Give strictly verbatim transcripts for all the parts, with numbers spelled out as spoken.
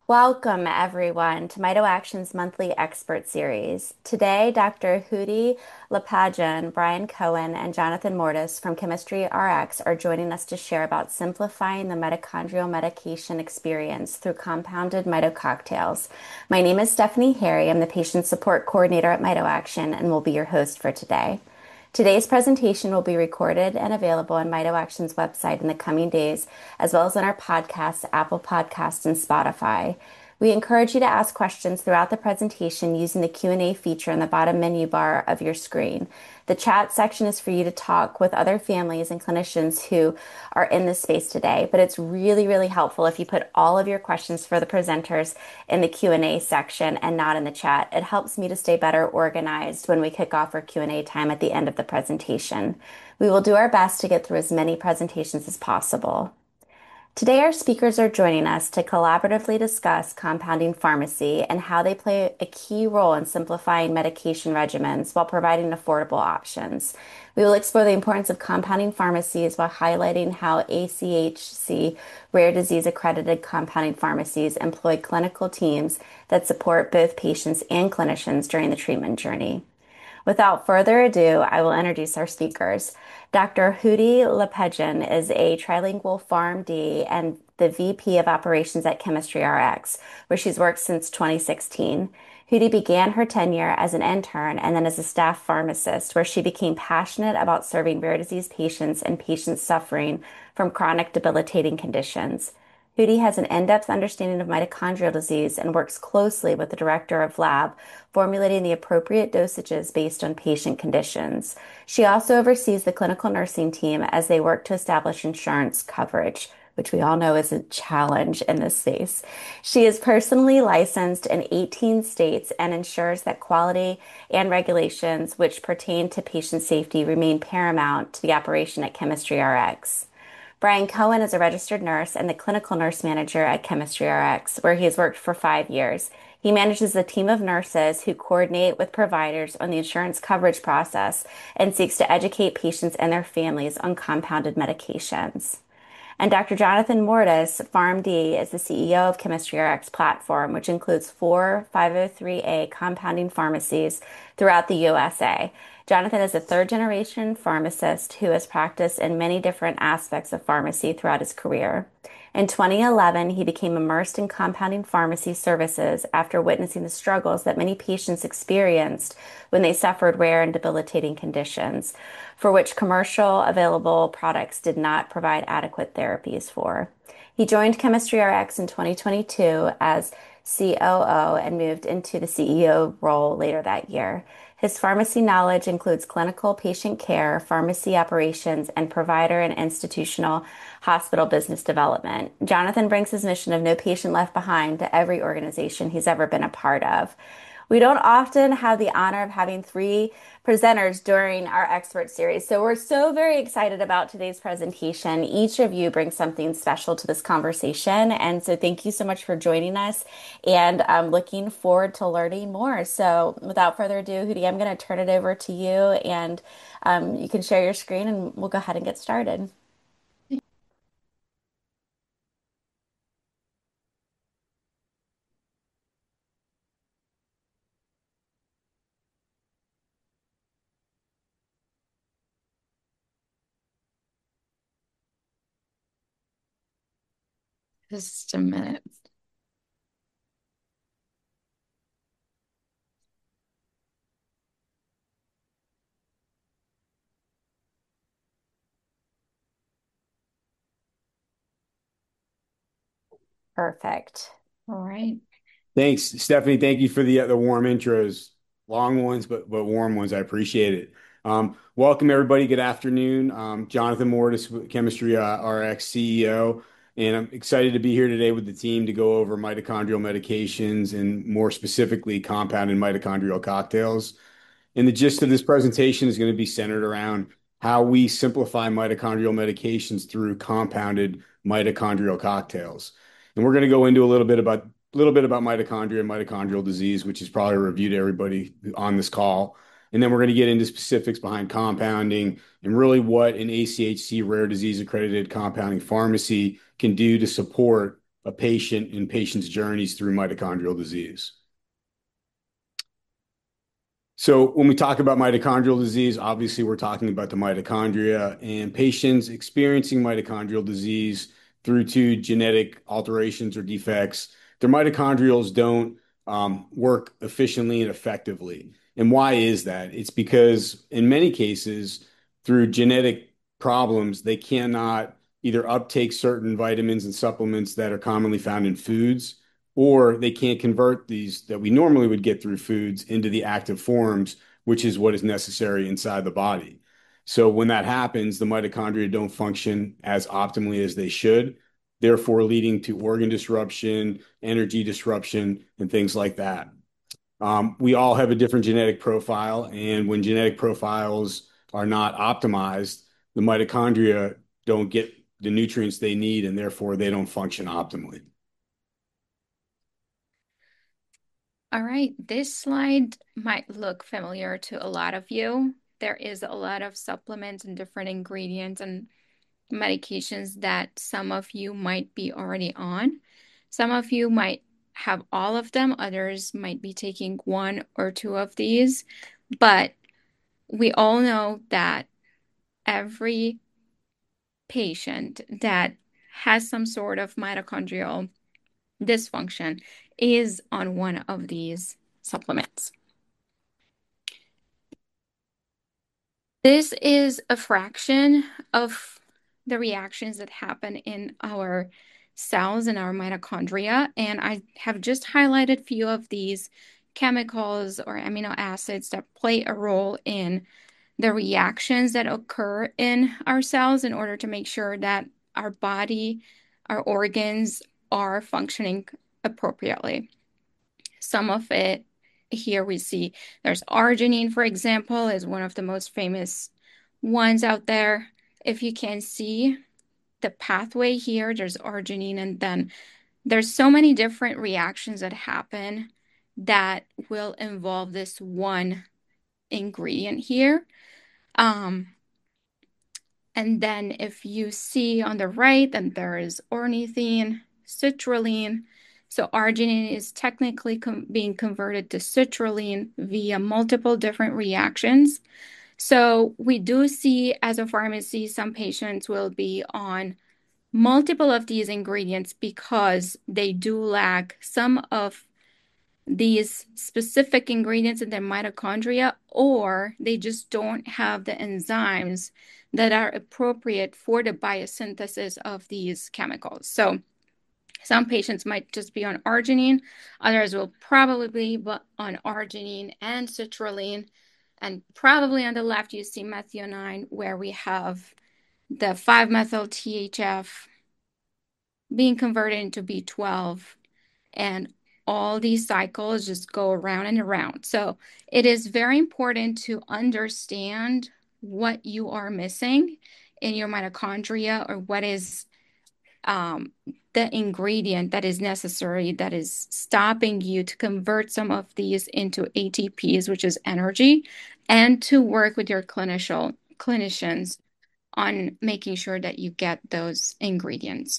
Welcome, everyone, to MitoAction's monthly expert series. Today, Doctor Hudi Lapajan, Brian Cohen, and Jonathan Mortis from Chemistry R X are joining us to share about simplifying the mitochondrial medication experience through compounded mitococktails. My name is Stephanie Harry. I'm the patient support coordinator at MitoAction and will be your host for today. Today's presentation will be recorded and available on MitoAction's website in the coming days, as well as on our podcasts, Apple Podcasts, and Spotify. We encourage you to ask questions throughout the presentation using the Q and A feature in the bottom menu bar of your screen. The chat section is for you to talk with other families and clinicians who are in this space today, but it's really, really helpful if you put all of your questions for the presenters in the Q and A section and not in the chat. It helps me to stay better organized when we kick off our Q and A time at the end of the presentation. We will do our best to get through as many presentations as possible. Today, our speakers are joining us to collaboratively discuss compounding pharmacy and how they play a key role in simplifying medication regimens while providing affordable options. We will explore the importance of compounding pharmacies while highlighting how A C H C rare disease accredited compounding pharmacies employ clinical teams that support both patients and clinicians during the treatment journey. Without further ado, I will introduce our speakers. Doctor Hudi Lapejan is a trilingual PharmD and the V P of Operations at Chemistry R X, where she's worked since twenty sixteen. Hudi began her tenure as an intern and then as a staff pharmacist, where she became passionate about serving rare disease patients and patients suffering from chronic debilitating conditions. Hudi has an in-depth understanding of mitochondrial disease and works closely with the director of lab, formulating the appropriate dosages based on patient conditions. She also oversees the clinical nursing team as they work to establish insurance coverage, which we all know is a challenge in this space. She is personally licensed in eighteen states and ensures that quality and regulations which pertain to patient safety remain paramount to the operation at Chemistry R X. Brian Cohen is a registered nurse and the clinical nurse manager at Chemistry R X, where he has worked for five years. He manages a team of nurses who coordinate with providers on the insurance coverage process and seeks to educate patients and their families on compounded medications. And Doctor Jonathan Mortis, PharmD, is the C E O of Chemistry R X platform, which includes four five oh three A compounding pharmacies throughout the U S A. Jonathan is a third generation pharmacist who has practiced in many different aspects of pharmacy throughout his career. In twenty eleven, he became immersed in compounding pharmacy services after witnessing the struggles that many patients experienced when they suffered rare and debilitating conditions, for which commercial available products did not provide adequate therapies for. He joined Chemistry R X in twenty twenty-two as C O O and moved into the C E O role later that year. His pharmacy knowledge includes clinical patient care, pharmacy operations, and provider and institutional hospital business development. Jonathan brings his mission of no patient left behind to every organization he's ever been a part of. We don't often have the honor of having three presenters during our expert series, so we're so very excited about today's presentation. Each of you brings something special to this conversation, and so thank you so much for joining us, and I'm looking forward to learning more. So without further ado, Hudi, I'm going to turn it over to you, and um, you can share your screen, and we'll go ahead and get started. Just a minute. Perfect. All right. Thanks, Stephanie. Thank you for the the warm intros. Long ones, but but warm ones. I appreciate it. Um, welcome everybody. Good afternoon. Um, Jonathan Mortis, Chemistry uh, R X C E O, and I'm excited to be here today with the team to go over mitochondrial medications and more specifically compounded mitochondrial cocktails. And the gist of this presentation is going to be centered around how we simplify mitochondrial medications through compounded mitochondrial cocktails. And we're going to go into a little bit about a little bit about mitochondria and mitochondrial disease, which is probably a review to everybody on this call. And then we're going to get into specifics behind compounding and really what an A C H C rare disease accredited compounding pharmacy can do to support a patient in patients' journeys through mitochondrial disease. So when we talk about mitochondrial disease, obviously we're talking about the mitochondria, and patients experiencing mitochondrial disease through to genetic alterations or defects, their mitochondrials don't um, work efficiently and effectively. And why is that? It's because in many cases, through genetic problems, they cannot either uptake certain vitamins and supplements that are commonly found in foods, or they can't convert these that we normally would get through foods into the active forms, which is what is necessary inside the body. So when that happens, the mitochondria don't function as optimally as they should, therefore leading to organ disruption, energy disruption, and things like that. Um, we all have a different genetic profile, and when genetic profiles are not optimized, the mitochondria don't get the nutrients they need, and therefore they don't function optimally. All right, this slide might look familiar to a lot of you. There is a lot of supplements and different ingredients and medications that some of you might be already on. Some of you might have all of them, others might be taking one or two of these, but we all know that every patient that has some sort of mitochondrial dysfunction is on one of these supplements. This is a fraction of the reactions that happen in our cells and our mitochondria, and I have just highlighted a few of these chemicals or amino acids that play a role in the reactions that occur in our cells in order to make sure that our body, our organs are functioning appropriately. Some of it here we see there's arginine, for example, is one of the most famous ones out there. If you can see the pathway here, there's arginine, and then there's so many different reactions that happen that will involve this one ingredient here. Um, and then if you see on the right, then there is ornithine, citrulline. So arginine is technically com being converted to citrulline via multiple different reactions. So we do see as a pharmacy, some patients will be on multiple of these ingredients because they do lack some of these specific ingredients in their mitochondria, or they just don't have the enzymes that are appropriate for the biosynthesis of these chemicals. So some patients might just be on arginine, others will probably be on arginine and citrulline. And probably on the left, you see methionine, where we have the five methyl T H F being converted into B twelve, and all these cycles just go around and around. So it is very important to understand what you are missing in your mitochondria, or what is um, the ingredient that is necessary that is stopping you to convert some of these into A T Ps, which is energy, and to work with your clinician clinicians on making sure that you get those ingredients.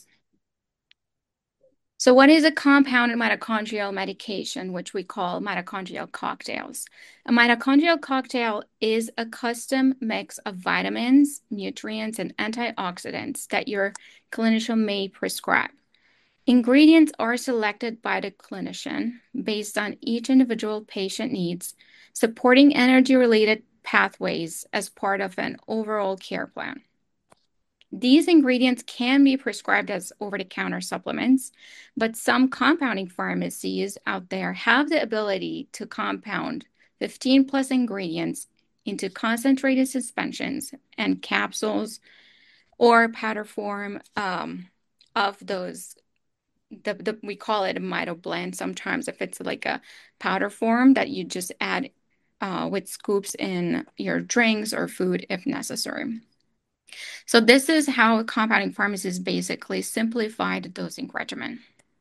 So what is a compounded mitochondrial medication, which we call mitochondrial cocktails? A mitochondrial cocktail is a custom mix of vitamins, nutrients, and antioxidants that your clinician may prescribe. Ingredients are selected by the clinician based on each individual patient needs, supporting energy-related pathways as part of an overall care plan. These ingredients can be prescribed as over-the-counter supplements, but some compounding pharmacies out there have the ability to compound fifteen plus ingredients into concentrated suspensions and capsules or powder form um, of those. The, the, we call it a mito blend sometimes, if it's like a powder form that you just add uh, with scoops in your drinks or food if necessary. So this is how compounding pharmacies basically simplified the dosing regimen.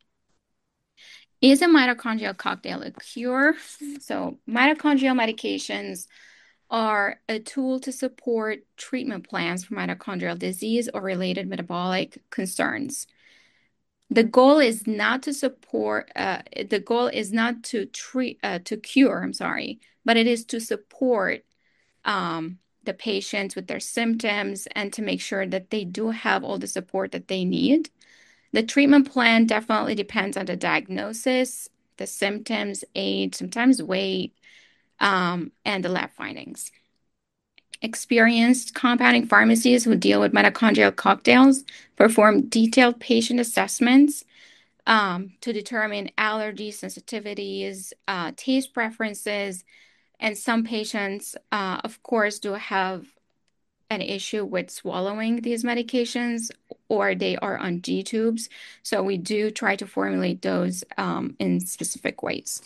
Is a mitochondrial cocktail a cure? So mitochondrial medications are a tool to support treatment plans for mitochondrial disease or related metabolic concerns. The goal is not to support, uh, the goal is not to treat, uh, to cure, I'm sorry, but it is to support um, the patients with their symptoms and to make sure that they do have all the support that they need. The treatment plan definitely depends on the diagnosis, the symptoms, age, sometimes weight, um, and the lab findings. Experienced compounding pharmacies who deal with mitochondrial cocktails perform detailed patient assessments um, to determine allergy sensitivities, uh, taste preferences, and some patients, uh, of course, do have an issue with swallowing these medications or they are on G tubes. So we do try to formulate those um, in specific ways.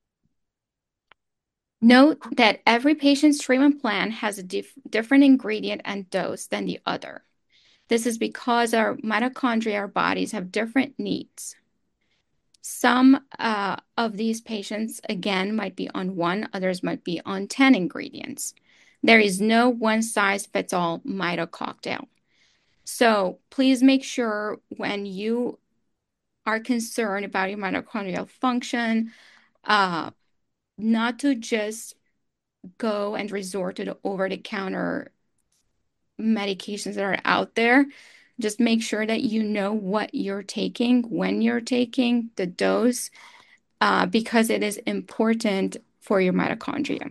Note that every patient's treatment plan has a dif different ingredient and dose than the other. This is because our mitochondria, our bodies have different needs. Some uh, of these patients, again, might be on one, others might be on ten ingredients. There is no one size fits all mito cocktail. So please make sure when you are concerned about your mitochondrial function, uh, not to just go and resort to the over-the-counter medications that are out there. Just make sure that you know what you're taking, when you're taking the dose, uh, because it is important for your mitochondria.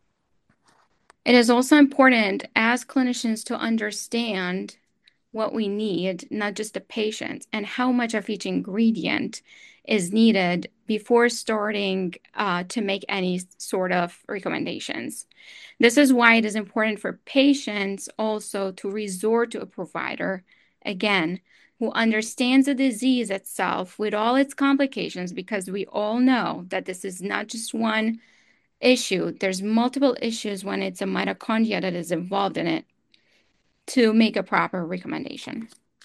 It is also important as clinicians to understand what we need, not just the patient, and how much of each ingredient is needed before starting uh, to make any sort of recommendations. This is why it is important for patients also to resort to a provider, again, who understands the disease itself with all its complications, because we all know that this is not just one issue. There's multiple issues when it's a mitochondria that is involved in it to make a proper recommendation.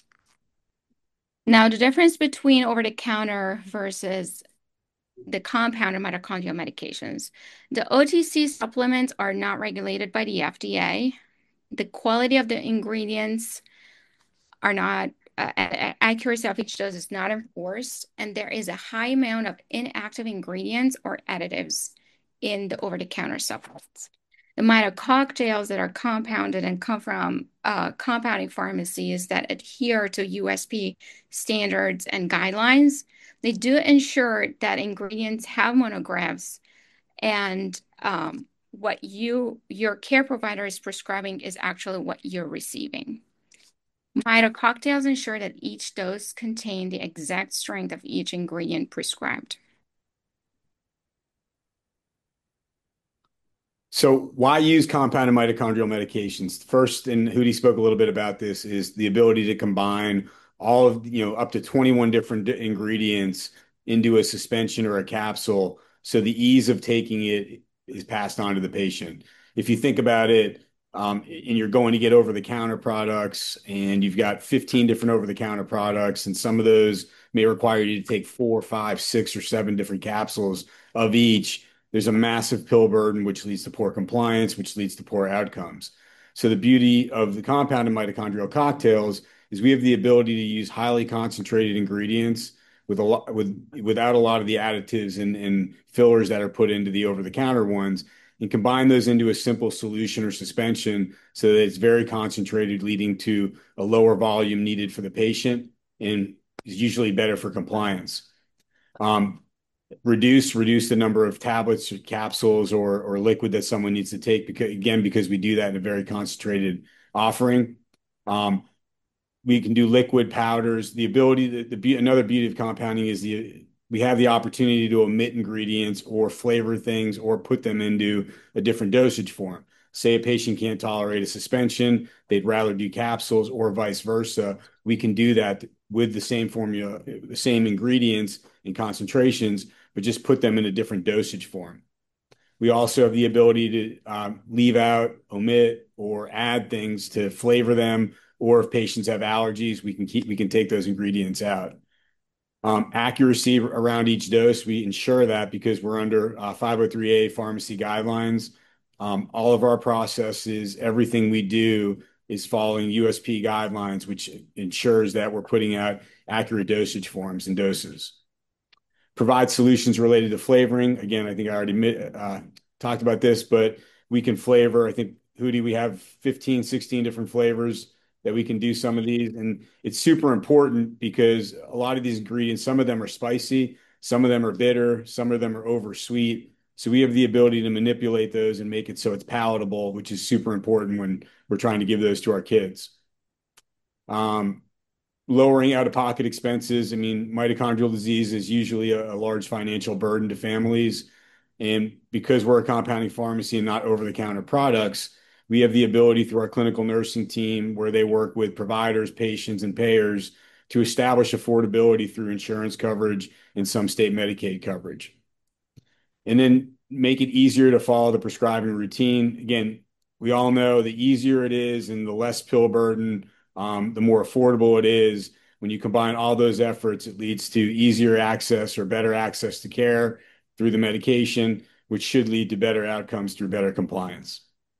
Now, the difference between over-the-counter versus the compounded mitochondrial medications. The O T C supplements are not regulated by the F D A. The quality of the ingredients are not, uh, accuracy of each dose is not enforced, and there is a high amount of inactive ingredients or additives in the over-the-counter supplements. The mito cocktails that are compounded and come from uh, compounding pharmacies that adhere to U S P standards and guidelines, they do ensure that ingredients have monographs and um, what you your care provider is prescribing is actually what you're receiving. Mito cocktails ensure that each dose contains the exact strength of each ingredient prescribed. So why use compounded mitochondrial medications? First, and Hootie spoke a little bit about this, is the ability to combine all of, you know, up to twenty-one different ingredients into a suspension or a capsule. So the ease of taking it is passed on to the patient. If you think about it, um, and you're going to get over-the-counter products and you've got fifteen different over-the-counter products, and some of those may require you to take four, five, six, or seven different capsules of each. There's a massive pill burden, which leads to poor compliance, which leads to poor outcomes. So the beauty of the compounded mitochondrial cocktails is we have the ability to use highly concentrated ingredients with a lot with without a lot of the additives and, and fillers that are put into the over-the-counter ones, and combine those into a simple solution or suspension so that it's very concentrated, leading to a lower volume needed for the patient and is usually better for compliance. Um, reduce reduce the number of tablets or capsules or or liquid that someone needs to take, because again, because we do that in a very concentrated offering. Um, we can do liquid powders. The ability the, the be another beauty of compounding is the we have the opportunity to omit ingredients or flavor things or put them into a different dosage form. Say a patient can't tolerate a suspension, they'd rather do capsules, or vice versa. We can do that with the same formula, the same ingredients and concentrations, but just put them in a different dosage form. We also have the ability to um, leave out, omit, or add things to flavor them. Or if patients have allergies, we can keep we can take those ingredients out. Um, accuracy around each dose, we ensure that because we're under uh, five oh three A pharmacy guidelines. Um, all of our processes, everything we do is following U S P guidelines, which ensures that we're putting out accurate dosage forms and doses. Provide solutions related to flavoring. Again, I think I already uh, talked about this, but we can flavor. I think, Hootie, we have fifteen, sixteen different flavors that we can do some of these. And it's super important because a lot of these ingredients, some of them are spicy, some of them are bitter, some of them are oversweet. So we have the ability to manipulate those and make it so it's palatable, which is super important when we're trying to give those to our kids. Um, lowering out-of-pocket expenses. I mean, mitochondrial disease is usually a, a large financial burden to families. And because we're a compounding pharmacy and not over-the-counter products, we have the ability through our clinical nursing team, where they work with providers, patients, and payers, to establish affordability through insurance coverage and some state Medicaid coverage. And then make it easier to follow the prescribing routine. Again, we all know the easier it is and the less pill burden, um, the more affordable it is. When you combine all those efforts, it leads to easier access or better access to care through the medication, which should lead to better outcomes through better compliance.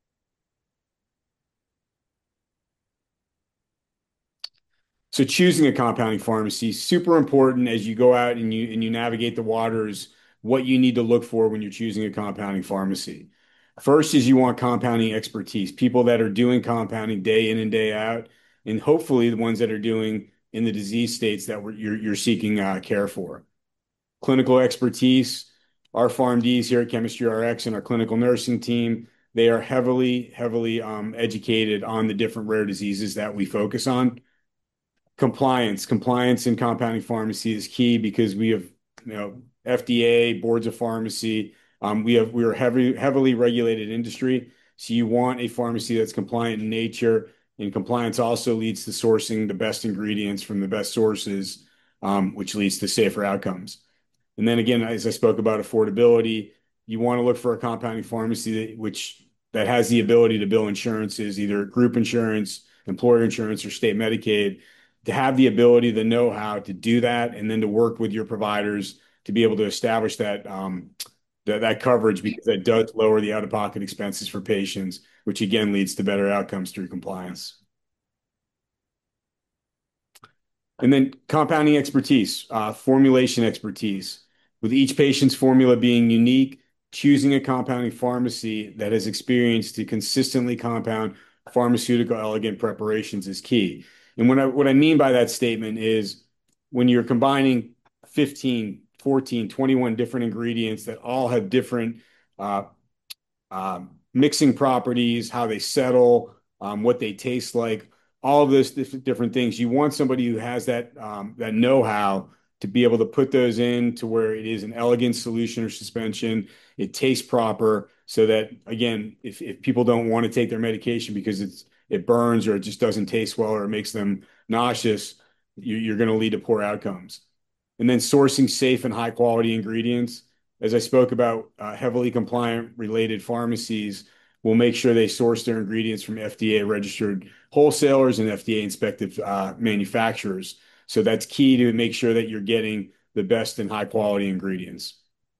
So choosing a compounding pharmacy is super important as you go out and you and you navigate the waters, what you need to look for when you're choosing a compounding pharmacy. First is you want compounding expertise, people that are doing compounding day in and day out, and hopefully the ones that are doing in the disease states that we're, you're, you're seeking uh, care for. Clinical expertise, our PharmDs here at Chemistry R X and our clinical nursing team, they are heavily, heavily um, educated on the different rare diseases that we focus on. Compliance. Compliance in compounding pharmacy is key because we have, you know, F D A, boards of pharmacy. Um, we have we are heavy, heavily regulated industry. So you want a pharmacy that's compliant in nature, and compliance also leads to sourcing the best ingredients from the best sources, um, which leads to safer outcomes. And then again, as I spoke about affordability, you want to look for a compounding pharmacy that, which that has the ability to bill insurances, either group insurance, employer insurance, or state Medicaid, to have the ability, the know-how to do that, and then to work with your providers to be able to establish that um, that, that coverage, because that does lower the out-of-pocket expenses for patients, which again leads to better outcomes through compliance. And then compounding expertise, uh, formulation expertise. With each patient's formula being unique, choosing a compounding pharmacy that has experience to consistently compound pharmaceutical elegant preparations is key. And what I, what I mean by that statement is when you're combining fifteen, fourteen, twenty-one different ingredients that all have different uh, um, mixing properties, how they settle, um, what they taste like, all of those different things. You want somebody who has that um, that know-how to be able to put those in to where it is an elegant solution or suspension. It tastes proper, so that again, if, if people don't want to take their medication because it's it burns or it just doesn't taste well or it makes them nauseous, you, you're going to lead to poor outcomes. And then sourcing safe and high quality ingredients. As I spoke about, uh, heavily compliant related pharmacies will make sure they source their ingredients from F D A registered wholesalers and F D A inspected uh, manufacturers. So that's key to make sure that you're getting the best and high quality ingredients.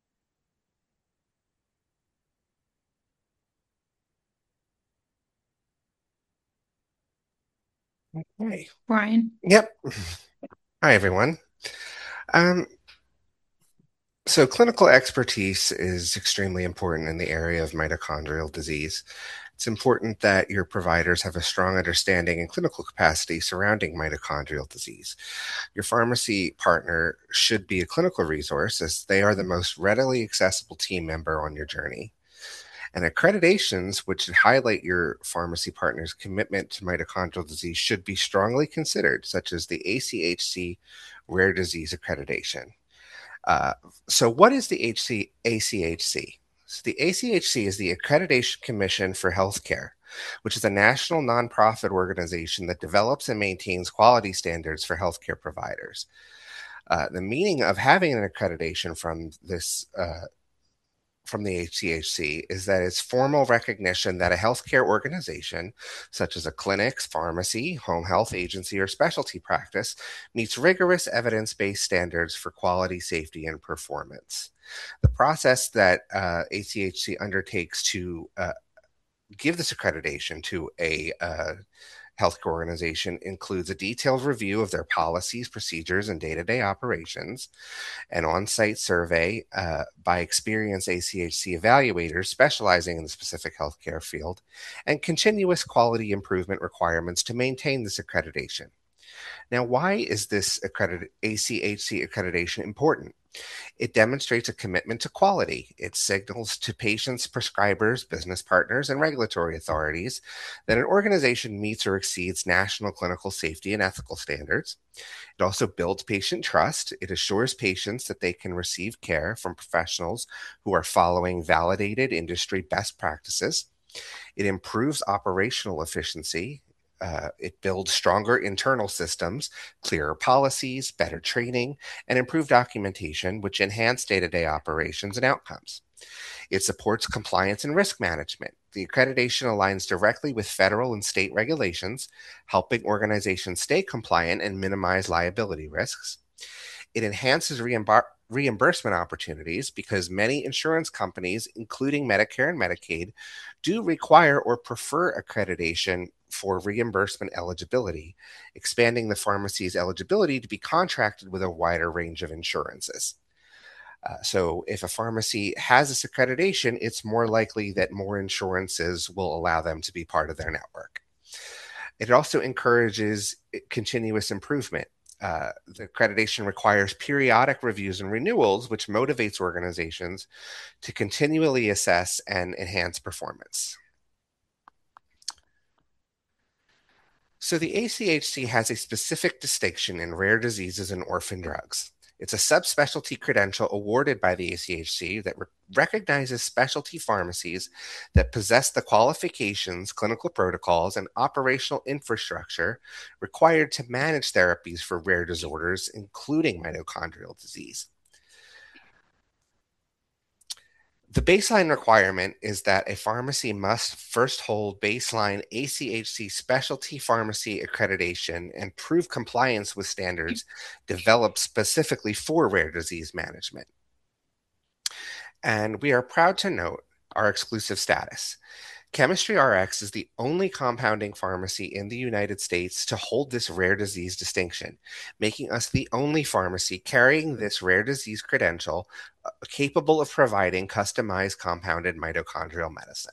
Hey. Brian. Yep. Hi, everyone. Um, so clinical expertise is extremely important in the area of mitochondrial disease. It's important that your providers have a strong understanding and clinical capacity surrounding mitochondrial disease. Your pharmacy partner should be a clinical resource, as they are the most readily accessible team member on your journey. And accreditations, which highlight your pharmacy partner's commitment to mitochondrial disease, should be strongly considered, such as the A C H C Rare Disease Accreditation. Uh, so, what is the H C, A C H C? So the A C H C is the Accreditation Commission for Healthcare, which is a national nonprofit organization that develops and maintains quality standards for healthcare providers. Uh, the meaning of having an accreditation from this uh, from the H C H C is that it's formal recognition that a healthcare organization, such as a clinic, pharmacy, home health agency, or specialty practice, meets rigorous evidence-based standards for quality, safety, and performance. The process that uh, A C H C undertakes to uh, give this accreditation to a uh, healthcare organization includes a detailed review of their policies, procedures, and day-to-day operations, an on-site survey uh, by experienced A C H C evaluators specializing in the specific healthcare field, and continuous quality improvement requirements to maintain this accreditation. Now, why is this accredited A C H C accreditation important? It demonstrates a commitment to quality. It signals to patients, prescribers, business partners, and regulatory authorities that an organization meets or exceeds national clinical safety and ethical standards. It also builds patient trust. It assures patients that they can receive care from professionals who are following validated industry best practices. It improves operational efficiency. Uh, it builds stronger internal systems, clearer policies, better training, and improved documentation, which enhance day-to-day operations and outcomes. It supports compliance and risk management. The accreditation aligns directly with federal and state regulations, helping organizations stay compliant and minimize liability risks. It enhances reimbar- reimbursement opportunities because many insurance companies, including Medicare and Medicaid, do require or prefer accreditation for reimbursement eligibility, expanding the pharmacy's eligibility to be contracted with a wider range of insurances. Uh, so if a pharmacy has this accreditation, it's more likely that more insurances will allow them to be part of their network. It also encourages continuous improvement. Uh, the accreditation requires periodic reviews and renewals, which motivates organizations to continually assess and enhance performance. So the A C H C has a specific distinction in rare diseases and orphan drugs. It's a subspecialty credential awarded by the A C H C that re- recognizes specialty pharmacies that possess the qualifications, clinical protocols, and operational infrastructure required to manage therapies for rare disorders, including mitochondrial disease. The baseline requirement is that a pharmacy must first hold baseline A C H C specialty pharmacy accreditation and prove compliance with standards developed specifically for rare disease management. And we are proud to note our exclusive status. Chemistry R X is the only compounding pharmacy in the United States to hold this rare disease distinction, making us the only pharmacy carrying this rare disease credential uh, capable of providing customized compounded mitochondrial medicine.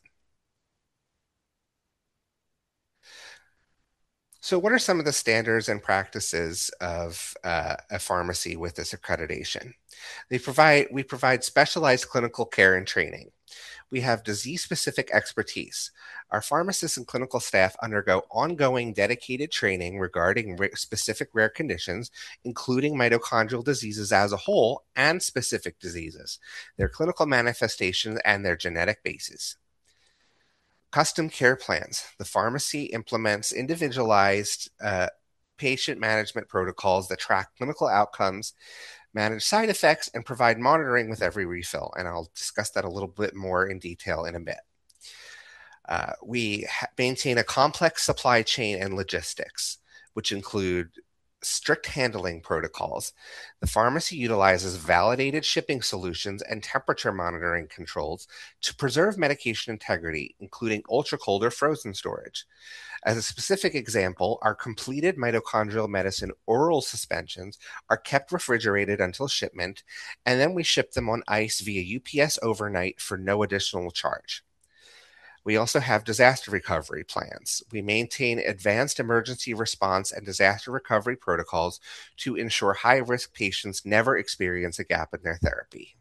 So what are some of the standards and practices of uh, a pharmacy with this accreditation? They provide, we provide specialized clinical care and training. We have disease-specific expertise. Our pharmacists and clinical staff undergo ongoing dedicated training regarding ra- specific rare conditions, including mitochondrial diseases as a whole and specific diseases, their clinical manifestations, and their genetic bases. Custom care plans. The pharmacy implements individualized uh, patient management protocols that track clinical outcomes, manage side effects, and provide monitoring with every refill. And I'll discuss that a little bit more in detail in a bit. Uh, we ha- maintain a complex supply chain and logistics, which include strict handling protocols. The pharmacy utilizes validated shipping solutions and temperature monitoring controls to preserve medication integrity, including ultra cold or frozen storage. As a specific example, our completed mitochondrial medicine oral suspensions are kept refrigerated until shipment, and then we ship them on ice via U P S overnight for no additional charge. We also have disaster recovery plans. We maintain advanced emergency response and disaster recovery protocols to ensure high-risk patients never experience a gap in their therapy.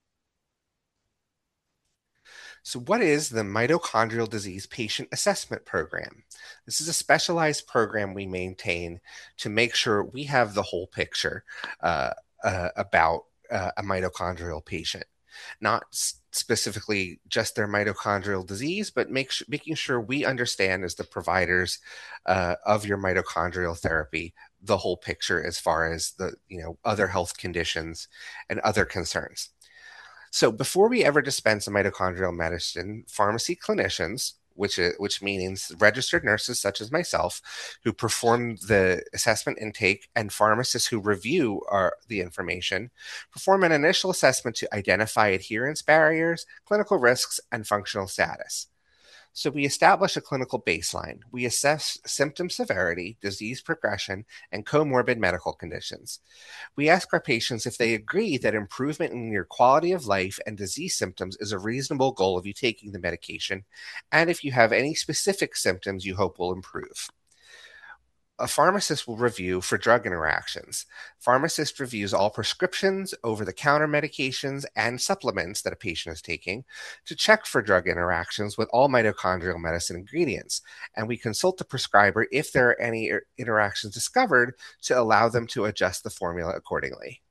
So what is the Mitochondrial Disease Patient Assessment Program? This is a specialized program we maintain to make sure we have the whole picture uh, uh, about uh, a mitochondrial patient. Not s- specifically just their mitochondrial disease, but make sh- making sure we understand as the providers uh, of your mitochondrial therapy the whole picture as far as the you know other health conditions and other concerns. So before we ever dispense a mitochondrial medicine, pharmacy clinicians, which is, which means registered nurses such as myself, who perform the assessment intake, and pharmacists who review our, the information, perform an initial assessment to identify adherence barriers, clinical risks, and functional status. So we establish a clinical baseline. We assess symptom severity, disease progression, and comorbid medical conditions. We ask our patients if they agree that improvement in your quality of life and disease symptoms is a reasonable goal of you taking the medication, and if you have any specific symptoms you hope will improve. A pharmacist will review for drug interactions. Pharmacist reviews all prescriptions, over-the-counter medications, and supplements that a patient is taking to check for drug interactions with all mitochondrial medicine ingredients. And we consult the prescriber if there are any interactions discovered to allow them to adjust the formula accordingly.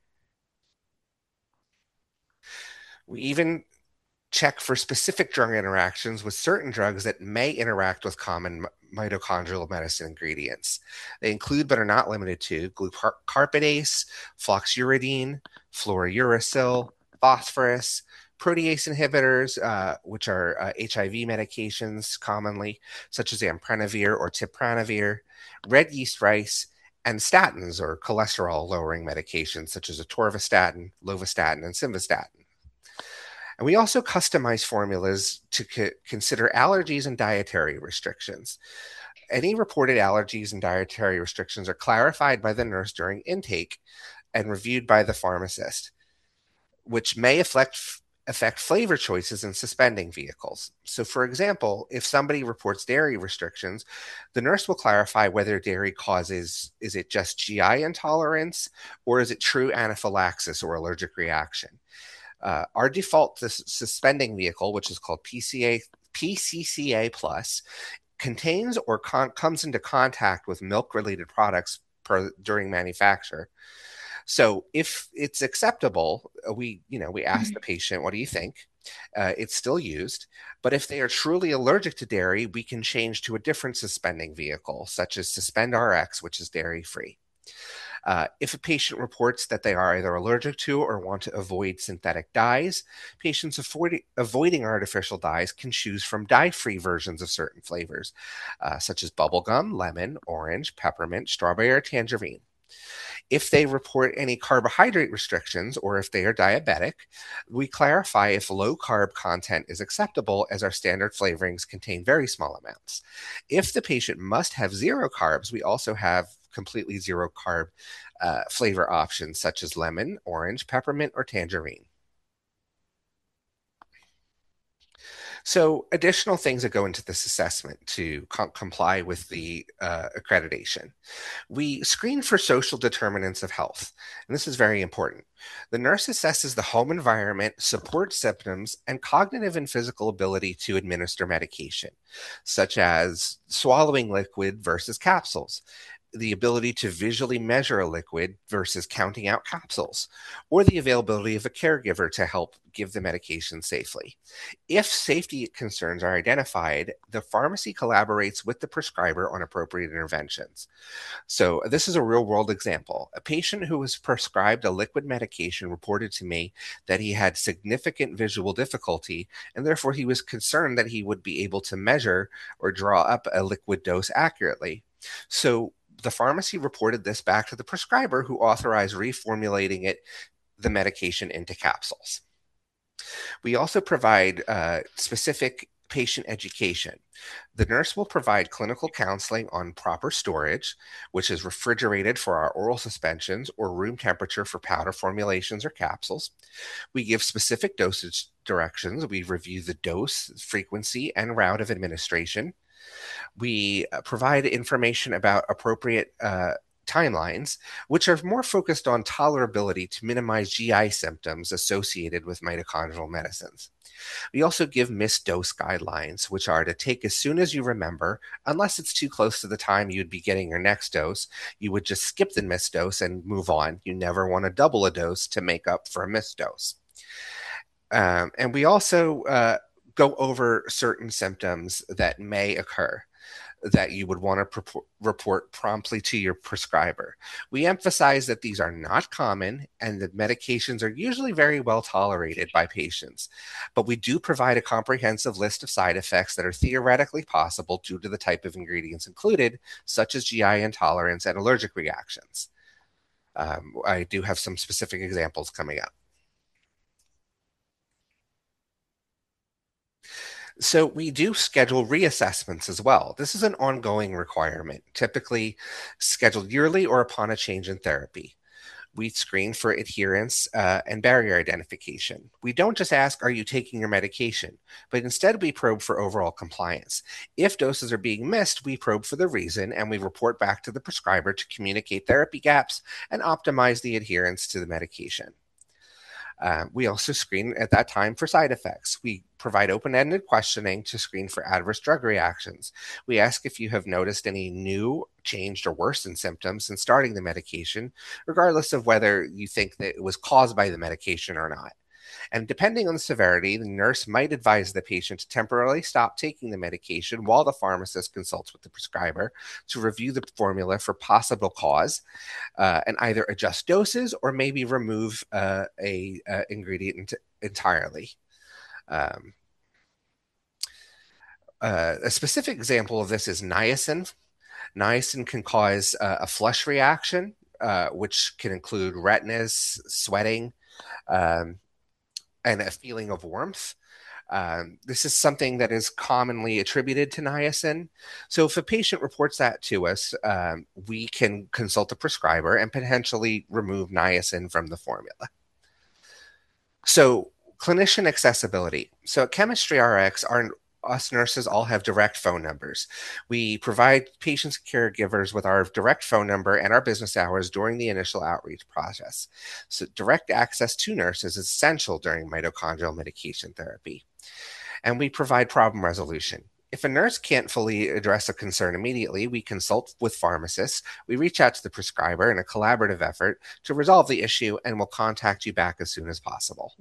We even check for specific drug interactions with certain drugs that may interact with common mitochondrial medicine ingredients. They include, but are not limited to, glucarpidase, floxuridine, fluorouracil, phosphorus, protease inhibitors, uh, which are uh, H I V medications commonly, such as amprenavir or tipranavir, red yeast rice, and statins, or cholesterol-lowering medications, such as atorvastatin, lovastatin, and simvastatin. And we also customize formulas to co- consider allergies and dietary restrictions. Any reported allergies and dietary restrictions are clarified by the nurse during intake and reviewed by the pharmacist, which may affect, affect flavor choices in suspending vehicles. So, for example, if somebody reports dairy restrictions, the nurse will clarify whether dairy causes, is it just G I intolerance, or is it true anaphylaxis or allergic reaction? Uh, our default suspending vehicle, which is called P C A, P C C A plus, contains or con- comes into contact with milk-related products per, during manufacture. So if it's acceptable, we, you know, we ask the patient, what do you think? Uh, it's still used. But if they are truly allergic to dairy, we can change to a different suspending vehicle, such as Suspend R X, which is dairy-free. Uh, if a patient reports that they are either allergic to or want to avoid synthetic dyes, patients avoid, avoiding artificial dyes can choose from dye-free versions of certain flavors, uh, such as bubblegum, lemon, orange, peppermint, strawberry, or tangerine. If they report any carbohydrate restrictions or if they are diabetic, we clarify if low carb content is acceptable, as our standard flavorings contain very small amounts. If the patient must have zero carbs, we also have completely zero carb uh, flavor options such as lemon, orange, peppermint, or tangerine. So additional things that go into this assessment to com- comply with the uh, accreditation. We screen for social determinants of health, and this is very important. The nurse assesses the home environment, support symptoms, and cognitive and physical ability to administer medication, such as swallowing liquid versus capsules, the ability to visually measure a liquid versus counting out capsules, or the availability of a caregiver to help give the medication safely. If safety concerns are identified, the pharmacy collaborates with the prescriber on appropriate interventions. So, this is a real world example. A patient who was prescribed a liquid medication reported to me that he had significant visual difficulty, and therefore he was concerned that he would be able to measure or draw up a liquid dose accurately. So, the pharmacy reported this back to the prescriber, who authorized reformulating it, the medication, into capsules. We also provide uh, specific patient education. The nurse will provide clinical counseling on proper storage, which is refrigerated for our oral suspensions or room temperature for powder formulations or capsules. We give specific dosage directions. We review the dose, frequency, and route of administration. We uh, provide information about appropriate uh, timelines, which are more focused on tolerability to minimize G I symptoms associated with mitochondrial medicines. We also give missed dose guidelines, which are to take as soon as you remember, unless it's too close to the time you'd be getting your next dose. You would just skip the missed dose and move on. You never want to double a dose to make up for a missed dose. Um, and we also uh, go over certain symptoms that may occur that you would want to purport, report promptly to your prescriber. We emphasize that these are not common and that medications are usually very well tolerated by patients, but we do provide a comprehensive list of side effects that are theoretically possible due to the type of ingredients included, such as G I intolerance and allergic reactions. Um, I do have some specific examples coming up. So we do schedule reassessments as well. This is an ongoing requirement, typically scheduled yearly or upon a change in therapy. We screen for adherence uh, and barrier identification. We don't just ask, are you taking your medication? But instead, we probe for overall compliance. If doses are being missed, we probe for the reason and we report back to the prescriber to communicate therapy gaps and optimize the adherence to the medication. Uh, we also screen at that time for side effects. We provide open ended questioning to screen for adverse drug reactions. We ask if you have noticed any new, changed, or worsened symptoms since starting the medication, regardless of whether you think that it was caused by the medication or not. And depending on the severity, the nurse might advise the patient to temporarily stop taking the medication while the pharmacist consults with the prescriber to review the formula for possible cause uh, and either adjust doses or maybe remove uh, a uh, ingredient entirely. Um, uh, a specific example of this is niacin. Niacin can cause uh, a flush reaction, uh, which can include redness, sweating, um, and a feeling of warmth. Um, this is something that is commonly attributed to niacin. So if a patient reports that to us, um, we can consult a prescriber and potentially remove niacin from the formula. So clinician accessibility. So at Chemistry R X, our us nurses all have direct phone numbers. We provide patients and caregivers with our direct phone number and our business hours during the initial outreach process. So direct access to nurses is essential during mitochondrial medication therapy. And we provide problem resolution. If a nurse can't fully address a concern immediately, we consult with pharmacists. We reach out to the prescriber in a collaborative effort to resolve the issue and will contact you back as soon as possible.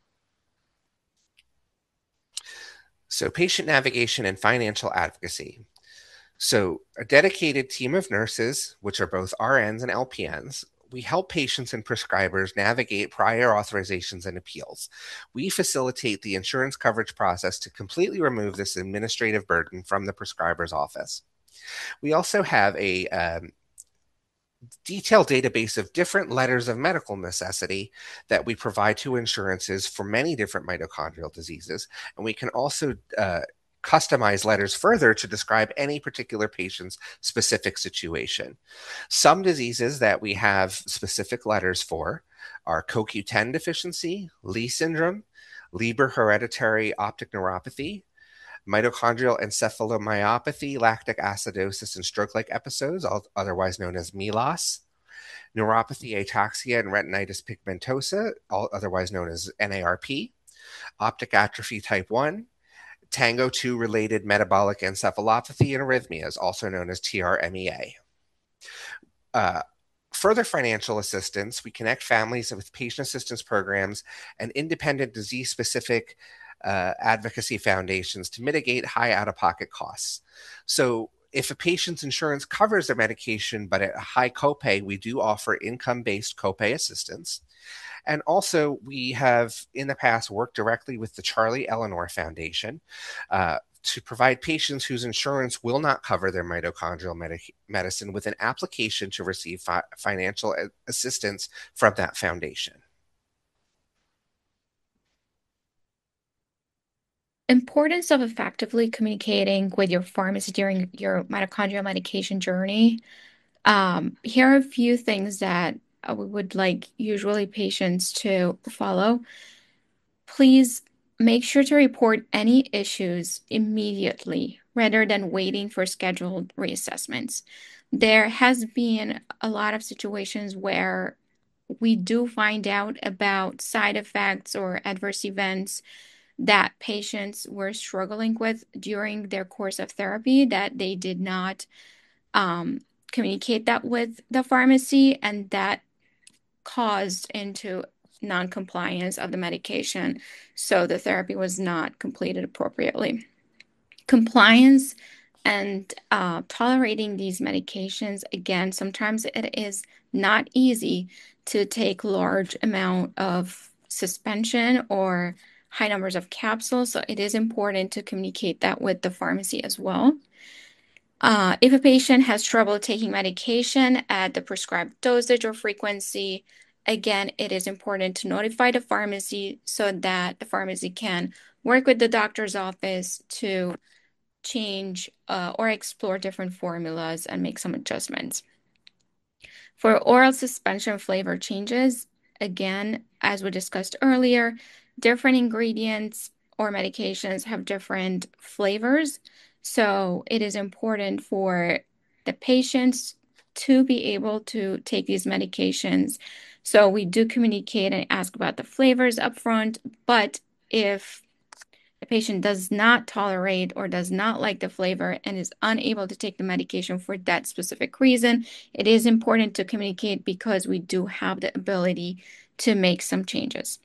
So patient navigation and financial advocacy. So a dedicated team of nurses, which are both R Ns and L P Ns, we help patients and prescribers navigate prior authorizations and appeals. We facilitate the insurance coverage process to completely remove this administrative burden from the prescriber's office. We also have a um, detailed database of different letters of medical necessity that we provide to insurances for many different mitochondrial diseases. And we can also uh, customize letters further to describe any particular patient's specific situation. Some diseases that we have specific letters for are C O Q ten deficiency, Leigh syndrome, Leber hereditary optic neuropathy, mitochondrial encephalomyopathy, lactic acidosis, and stroke-like episodes, otherwise known as M E L A S, neuropathy, ataxia, and retinitis pigmentosa, otherwise known as N A R P, optic atrophy type one, Tango two related metabolic encephalopathy, and arrhythmias, also known as T R M E A. Uh, Further financial assistance, we connect families with patient assistance programs and independent disease-specific uh, advocacy foundations to mitigate high out-of-pocket costs. So if a patient's insurance covers their medication, but at a high copay, we do offer income-based copay assistance. And also, we have in the past worked directly with the Charlie Eleanor Foundation uh, to provide patients whose insurance will not cover their mitochondrial medic- medicine with an application to receive fi- financial a- assistance from that foundation. Importance of effectively communicating with your pharmacy during your mitochondrial medication journey. Um, here are a few things that uh, we would like usually patients to follow. Please make sure to report any issues immediately rather than waiting for scheduled reassessments. There has been a lot of situations where we do find out about side effects or adverse events that patients were struggling with during their course of therapy that they did not um, communicate that with the pharmacy, and that caused into non-compliance of the medication. So the therapy was not completed appropriately. Compliance and uh, tolerating these medications, again, sometimes it is not easy to take large amount of suspension or high numbers of capsules. So it is important to communicate that with the pharmacy as well. Uh, if a patient has trouble taking medication at the prescribed dosage or frequency, again, it is important to notify the pharmacy so that the pharmacy can work with the doctor's office to change uh, or explore different formulas and make some adjustments. For oral suspension flavor changes, again, as we discussed earlier, different ingredients or medications have different flavors. So it is important for the patients to be able to take these medications. So we do communicate and ask about the flavors up front, but if the patient does not tolerate or does not like the flavor and is unable to take the medication for that specific reason, it is important to communicate because we do have the ability to make some changes.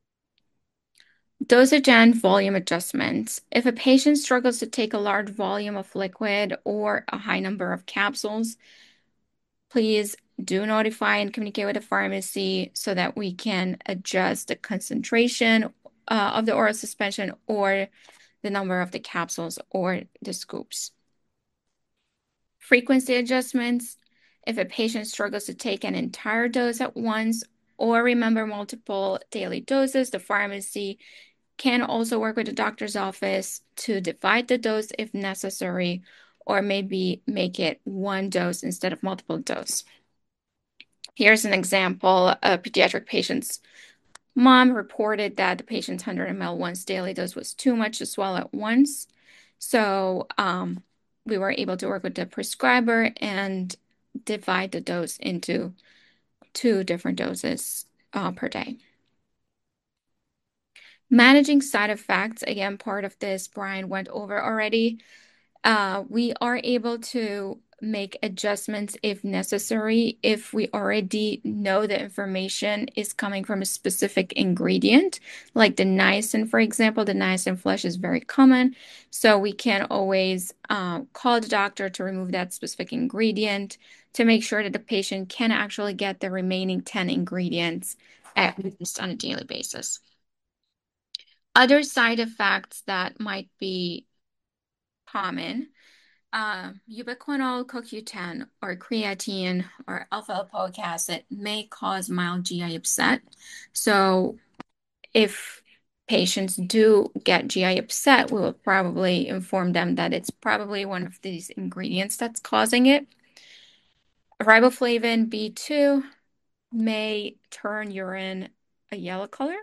Dosage and volume adjustments. If a patient struggles to take a large volume of liquid or a high number of capsules, please do notify and communicate with the pharmacy so that we can adjust the concentration uh, of the oral suspension or the number of the capsules or the scoops. Frequency adjustments. If a patient struggles to take an entire dose at once or remember multiple daily doses, the pharmacy can also work with the doctor's office to divide the dose if necessary, or maybe make it one dose instead of multiple doses. Here's an example. A pediatric patient's mom reported that the patient's one hundred milliliters once daily dose was too much to swallow at once. So um, we were able to work with the prescriber and divide the dose into two different doses uh, per day. Managing side effects, again, part of this Brian went over already. Uh, we are able to make adjustments if necessary, if we already know the information is coming from a specific ingredient, like the niacin, for example. The niacin flush is very common, so we can always uh, call the doctor to remove that specific ingredient to make sure that the patient can actually get the remaining ten ingredients at least on a daily basis. Other side effects that might be common, uh, ubiquinol, C O Q ten, or creatine, or alpha-lipoic acid may cause mild G I upset. So if patients do get G I upset, we will probably inform them that it's probably one of these ingredients that's causing it. Riboflavin B two may turn urine a yellow color.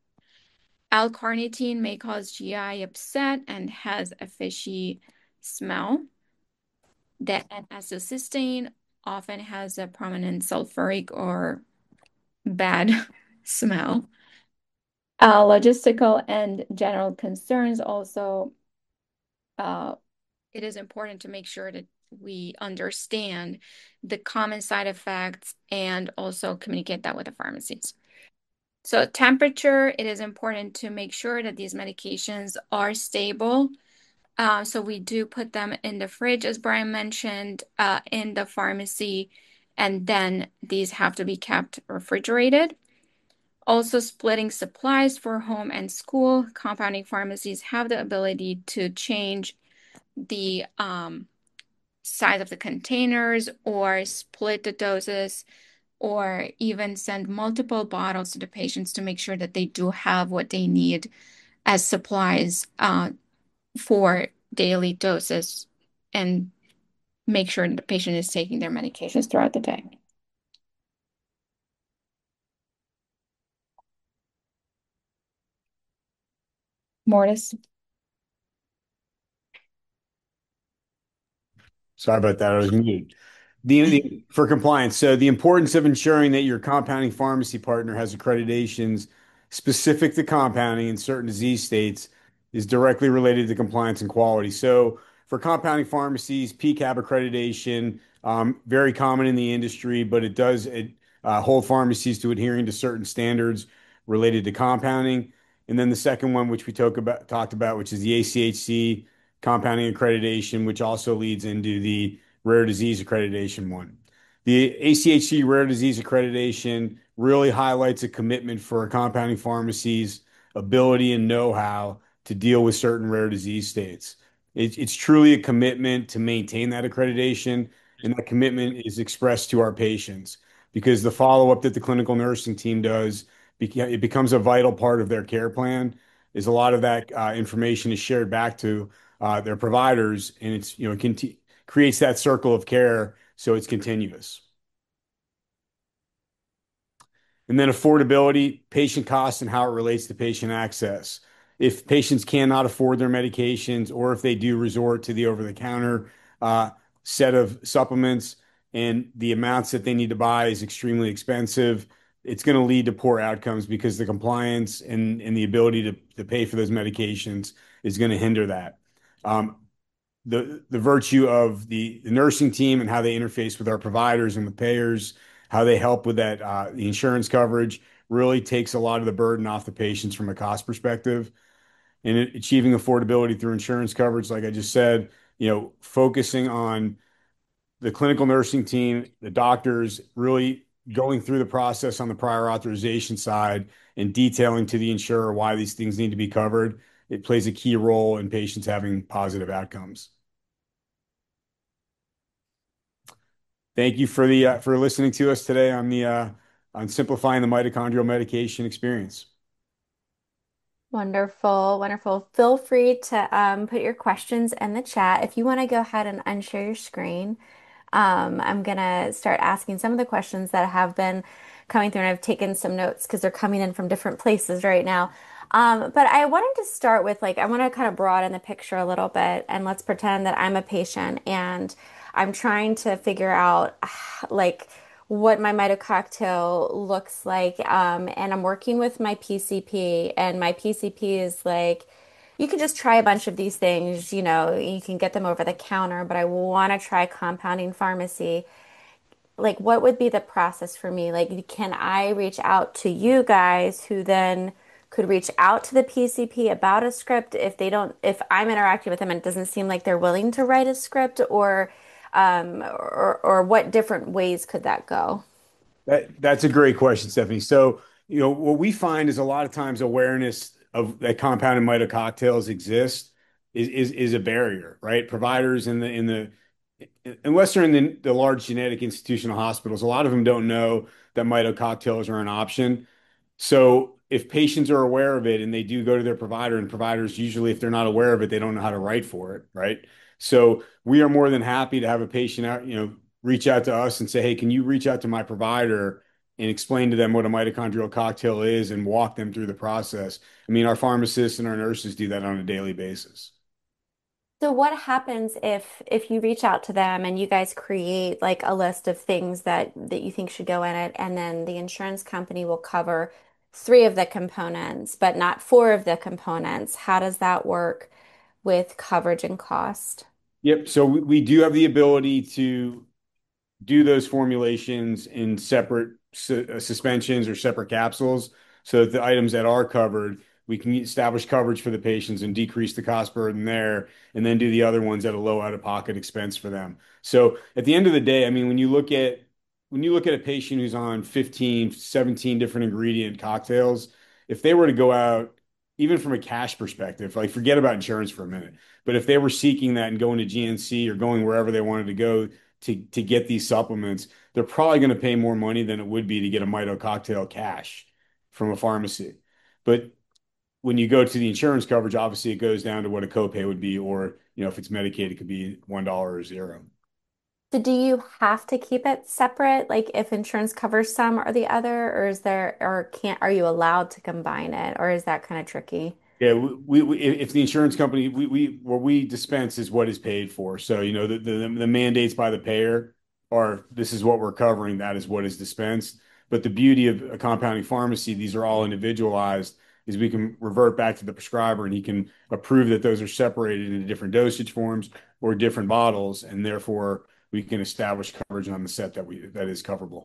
L-carnitine may cause G I upset and has a fishy smell. The N-acetylcysteine often has a prominent sulfuric or bad smell. Uh, logistical and general concerns also, uh, it is important to make sure that we understand the common side effects and also communicate that with the pharmacies. So temperature, it is important to make sure that these medications are stable. Uh, so we do put them in the fridge, as Brian mentioned, uh, in the pharmacy, and then these have to be kept refrigerated. Also, splitting supplies for home and school. Compounding pharmacies have the ability to change the um, size of the containers or split the doses, or even send multiple bottles to the patients to make sure that they do have what they need as supplies uh, for daily doses and make sure the patient is taking their medications throughout the day. Mortis. Sorry about that. I was muted. The, the for compliance, so the importance of ensuring that your compounding pharmacy partner has accreditations specific to compounding in certain disease states is directly related to compliance and quality. So for compounding pharmacies, P C A B accreditation, um, very common in the industry, but it does it, uh, hold pharmacies to adhering to certain standards related to compounding. And then the second one, which we talk about, talked about, which is the A C H C compounding accreditation, which also leads into the rare disease accreditation one. The A C H C rare disease accreditation really highlights a commitment for compounding pharmacies' ability and know-how to deal with certain rare disease states. It, it's truly a commitment to maintain that accreditation, and that commitment is expressed to our patients. because the follow-up that the clinical nursing team does, it becomes a vital part of their care plan, is a lot of that uh, information is shared back to uh, their providers, and it's, you know, conti creates that circle of care so it's continuous. And then affordability, patient costs, and how it relates to patient access. If patients cannot afford their medications, or if they do resort to the over-the-counter uh, set of supplements and the amounts that they need to buy is extremely expensive, it's going to lead to poor outcomes because the compliance and, and the ability to, to pay for those medications is going to hinder that. Um, the the virtue of the, the nursing team and how they interface with our providers and the payers, how they help with that uh, the insurance coverage really takes a lot of the burden off the patients from a cost perspective. And it, achieving affordability through insurance coverage, like I just said, you know, focusing on the clinical nursing team, the doctors really going through the process on the prior authorization side and detailing to the insurer why these things need to be covered. It plays a key role in patients having positive outcomes. Thank you for the uh, for listening to us today on the uh, on simplifying the mitochondrial medication experience. Wonderful, wonderful. Feel free to um, put your questions in the chat. If you want to go ahead and unshare your screen, um, I'm gonna start asking some of the questions that have been coming through, and I've taken some notes because they're coming in from different places right now. Um, but I wanted to start with like I want to kind of broaden the picture a little bit, and let's pretend that I'm a patient and I'm trying to figure out like what my mitococktail looks like. Um, and I'm working with my P C P, and my P C P is like, you can just try a bunch of these things, you know, you can get them over the counter, but I want to try compounding pharmacy. Like, what would be the process for me? Like, can I reach out to you guys who then could reach out to the P C P about a script if they don't, if I'm interacting with them and it doesn't seem like they're willing to write a script, or, um, or, or what different ways could that go? That that's a great question, Stephanie. So, you know, what we find is a lot of times awareness of that compounded mito cocktails exist is is is a barrier, right? Providers in the in the unless they're in the, the large genetic institutional hospitals, a lot of them don't know that mito cocktails are an option. So if patients are aware of it and they do go to their provider, and providers usually, if they're not aware of it, they don't know how to write for it, right? So we are more than happy to have a patient out, you know, reach out to us and say, hey, can you reach out to my provider and explain to them what a mitochondrial cocktail is and walk them through the process? I mean, our pharmacists and our nurses do that on a daily basis. So what happens if if you reach out to them and you guys create like a list of things that that you think should go in it, and then the insurance company will cover three of the components, but not four of the components? How does that work with coverage and cost? Yep. So we, we do have the ability to do those formulations in separate su uh, suspensions or separate capsules so that the items that are covered, we can establish coverage for the patients and decrease the cost burden there, and then do the other ones at a low out-of-pocket expense for them. So at the end of the day, I mean, when you look at when you look at a patient who's on fifteen, seventeen different ingredient cocktails, if they were to go out, even from a cash perspective, like forget about insurance for a minute, but if they were seeking that and going to G N C or going wherever they wanted to go to to get these supplements, they're probably going to pay more money than it would be to get a Mito cocktail cash from a pharmacy. But when you go to the insurance coverage, obviously it goes down to what a copay would be, or you know, if it's Medicaid, it could be one dollar or zero. So do you have to keep it separate, like if insurance covers some or the other, or is there, or can't, are you allowed to combine it, or is that kind of tricky? Yeah, we, we if the insurance company we we what we dispense is what is paid for. So, you know, the the, the mandates by the payer are this is what we're covering, that is what is dispensed. But the beauty of a compounding pharmacy, these are all individualized, is we can revert back to the prescriber and he can approve that those are separated into different dosage forms or different bottles, and therefore we can establish coverage on the set that we that is coverable.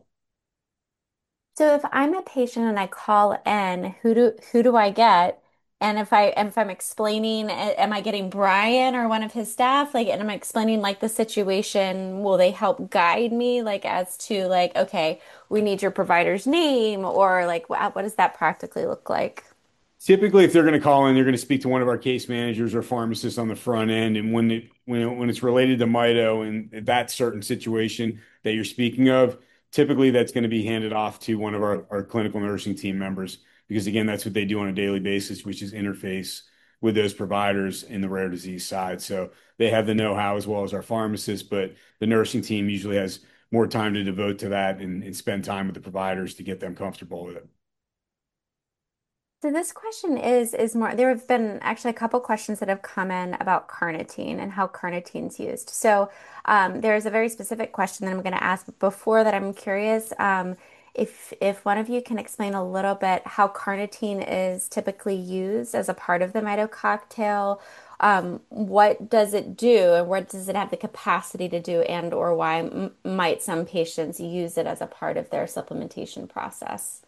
So if I'm a patient and I call in, who do who do I get? And if I and if I'm explaining, a- am I getting Brian or one of his staff? Like, and I'm explaining like the situation, will they help guide me like as to like, okay, we need your provider's name, or like what, what does that practically look like? Typically, if they're going to call in, they're going to speak to one of our case managers or pharmacists on the front end. And when it, when it, when it's related to Mito and that certain situation that you're speaking of, typically that's going to be handed off to one of our, our clinical nursing team members because again, that's what they do on a daily basis, which is interface with those providers in the rare disease side. So they have the know-how as well as our pharmacists, but the nursing team usually has more time to devote to that and, and spend time with the providers to get them comfortable with it. So this question is is more, there have been actually a couple questions that have come in about carnitine and how carnitine's used. So um, there's a very specific question that I'm going to ask. But before that, I'm curious um, if if one of you can explain a little bit how carnitine is typically used as a part of the Mito cocktail. Um, what does it do, and what does it have the capacity to do, and or why m might some patients use it as a part of their supplementation process?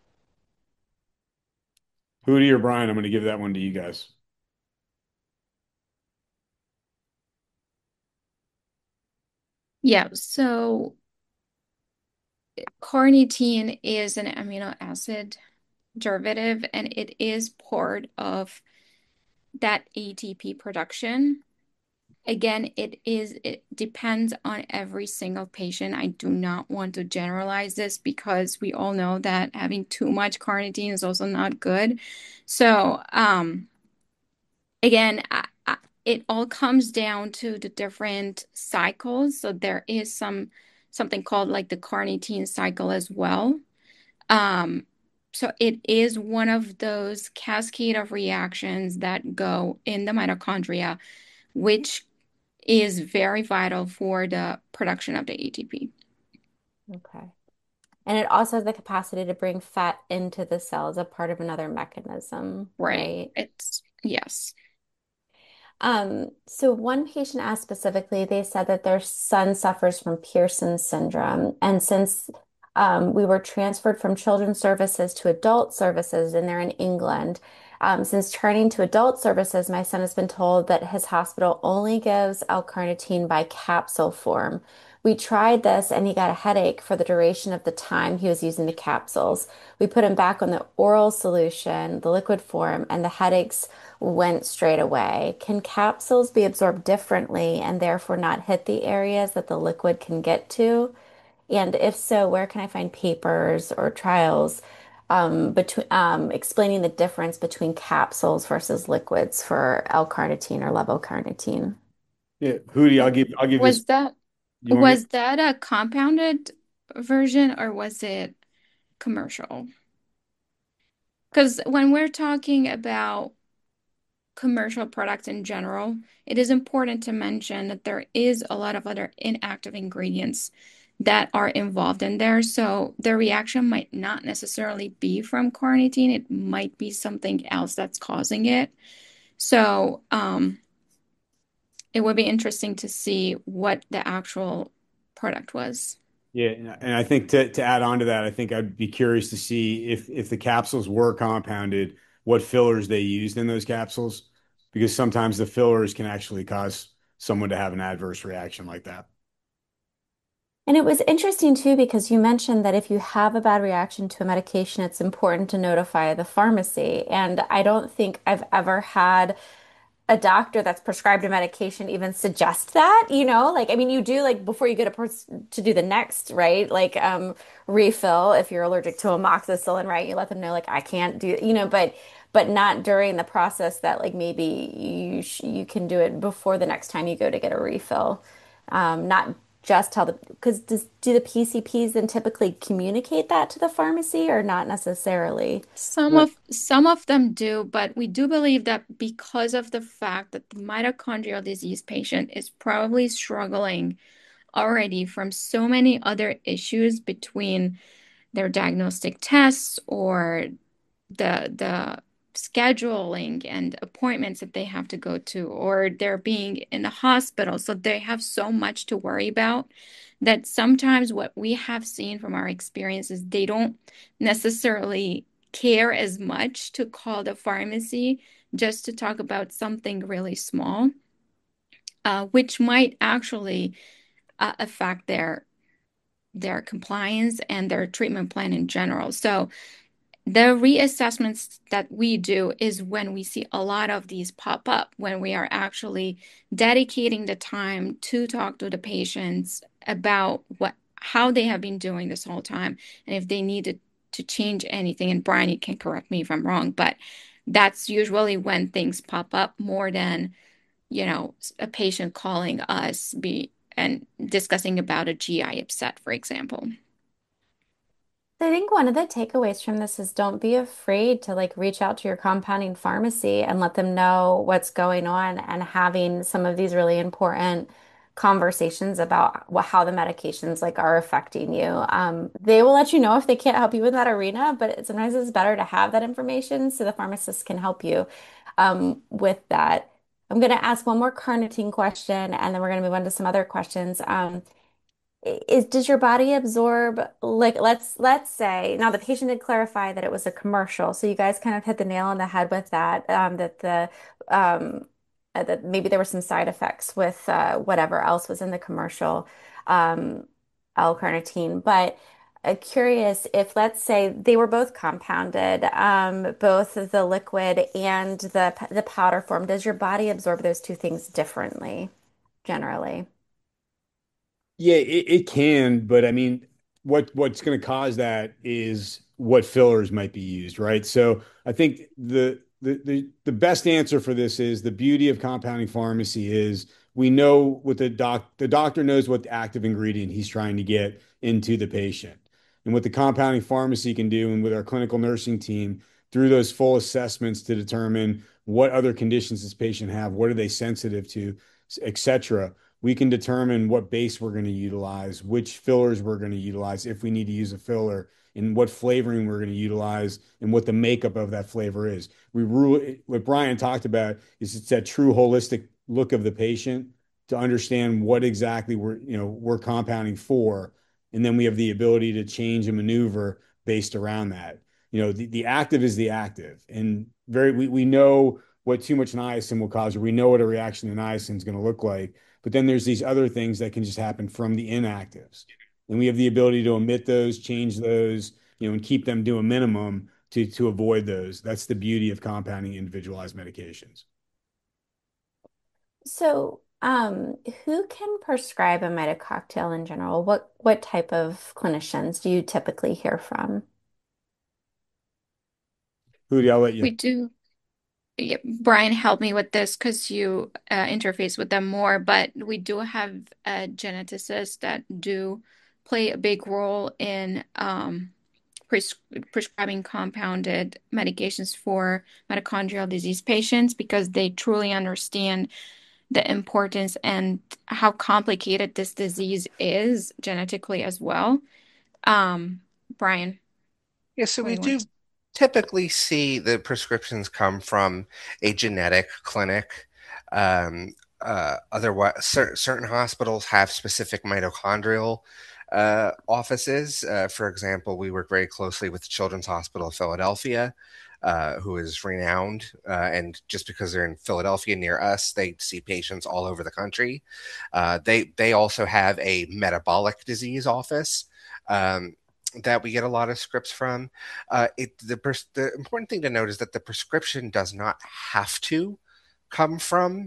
Hootie or Brian, I'm going to give that one to you guys. Yeah, so carnitine is an amino acid derivative and it is part of that A T P production. Again, it is, it depends on every single patient. I do not want to generalize this because we all know that having too much carnitine is also not good. So, um, again, I, I, it all comes down to the different cycles. So there is some something called like the carnitine cycle as well. Um, so it is one of those cascade of reactions that go in the mitochondria, which is very vital for the production of the A T P. Okay. And it also has the capacity to bring fat into the cell as a part of another mechanism, Right. right? It's yes. Um, so one patient asked specifically, they said that their son suffers from Pearson syndrome. And since um, we were transferred from children's services to adult services and they're in England, um, since turning to adult services, my son has been told that his hospital only gives L-carnitine by capsule form. We tried this and he got a headache for the duration of the time he was using the capsules. We put him back on the oral solution, the liquid form, and the headaches went straight away. Can capsules be absorbed differently and therefore not hit the areas that the liquid can get to? And if so, where can I find papers or trials um, between um, explaining the difference between capsules versus liquids for L-carnitine or levocarnitine? Yeah, Hootie, I'll give I'll give this. Was that You want me? was that a compounded version or was it commercial? Because when we're talking about commercial products in general, it is important to mention that there is a lot of other inactive ingredients that are involved in there. So the reaction might not necessarily be from carnitine. It might be something else that's causing it. So um, it would be interesting to see what the actual product was. Yeah, and and I think to to add on to that, I think I'd be curious to see if if the capsules were compounded, what fillers they used in those capsules, because sometimes the fillers can actually cause someone to have an adverse reaction like that. And it was interesting too because you mentioned that if you have a bad reaction to a medication, it's important to notify the pharmacy. And I don't think I've ever had a doctor that's prescribed a medication even suggest that, you know, like I mean you do like before you get a person to do the next, right? Like um refill if you're allergic to amoxicillin, right? You let them know like I can't do, you know, but but not during the process that like maybe you sh you can do it before the next time you go to get a refill. Um, not just tell the because does do the P C Ps then typically communicate that to the pharmacy or not necessarily? Some of some of them do, but we do believe that because of the fact that the mitochondrial disease patient is probably struggling already from so many other issues between their diagnostic tests or the the scheduling and appointments that they have to go to, or they're being in the hospital. So they have so much to worry about that sometimes what we have seen from our experiences, they don't necessarily care as much to call the pharmacy just to talk about something really small, uh, which might actually uh, affect their their compliance and their treatment plan in general. So the reassessments that we do is when we see a lot of these pop up, when we are actually dedicating the time to talk to the patients about what how they have been doing this whole time and if they needed to change anything. And Brian, you can correct me if I'm wrong, but that's usually when things pop up more than, you know, a patient calling us be and discussing about a G I upset, for example. I think one of the takeaways from this is don't be afraid to like reach out to your compounding pharmacy and let them know what's going on and having some of these really important conversations about what, how the medications like are affecting you. Um, they will let you know if they can't help you in that arena, but it, sometimes it's better to have that information so the pharmacist can help you um, with that. I'm going to ask one more carnitine question and then we're going to move on to some other questions. Um, is does your body absorb like let's let's say now the patient did clarify that it was a commercial, so you guys kind of hit the nail on the head with that um, that the um, uh, that maybe there were some side effects with uh, whatever else was in the commercial um, L-carnitine, but uh, curious if let's say they were both compounded, um, both the liquid and the the powder form, does your body absorb those two things differently generally? Yeah, it, it can, but I mean, what what's going to cause that is what fillers might be used, right? So I think the the the the best answer for this is the beauty of compounding pharmacy is we know what the doc the doctor knows what active ingredient he's trying to get into the patient. And what the compounding pharmacy can do, and with our clinical nursing team, through those full assessments to determine what other conditions this patient have, what are they sensitive to, et cetera, we can determine what base we're going to utilize, which fillers we're going to utilize if we need to use a filler, and what flavoring we're going to utilize, and what the makeup of that flavor is. We rule what Brian talked about is it's that true holistic look of the patient to understand what exactly we're, you know, we're compounding for, and then we have the ability to change and maneuver based around that. You know, the, the active is the active, and very we, we know what too much niacin will cause, or we know what a reaction to niacin is going to look like. But then there's these other things that can just happen from the inactives. And we have the ability to omit those, change those, you know, and keep them to a minimum to to avoid those. That's the beauty of compounding individualized medications. So, um, who can prescribe a Meta cocktail in general? What what type of clinicians do you typically hear from? Hootie, I'll let We you. do. Yeah, Brian, help me with this because you uh, interface with them more, but we do have uh, geneticists that do play a big role in um, pres prescribing compounded medications for mitochondrial disease patients because they truly understand the importance and how complicated this disease is genetically as well. Um, Brian, Yeah, so what do we you want? do typically see the prescriptions come from a genetic clinic. Um, uh, otherwise, cer certain hospitals have specific mitochondrial uh, offices. Uh, for example, we work very closely with the Children's Hospital of Philadelphia, uh, who is renowned. Uh, and just because they're in Philadelphia near us, they see patients all over the country. Uh, they they also have a metabolic disease office. Um, that we get a lot of scripts from. Uh, it the pres- the important thing to note is that the prescription does not have to come from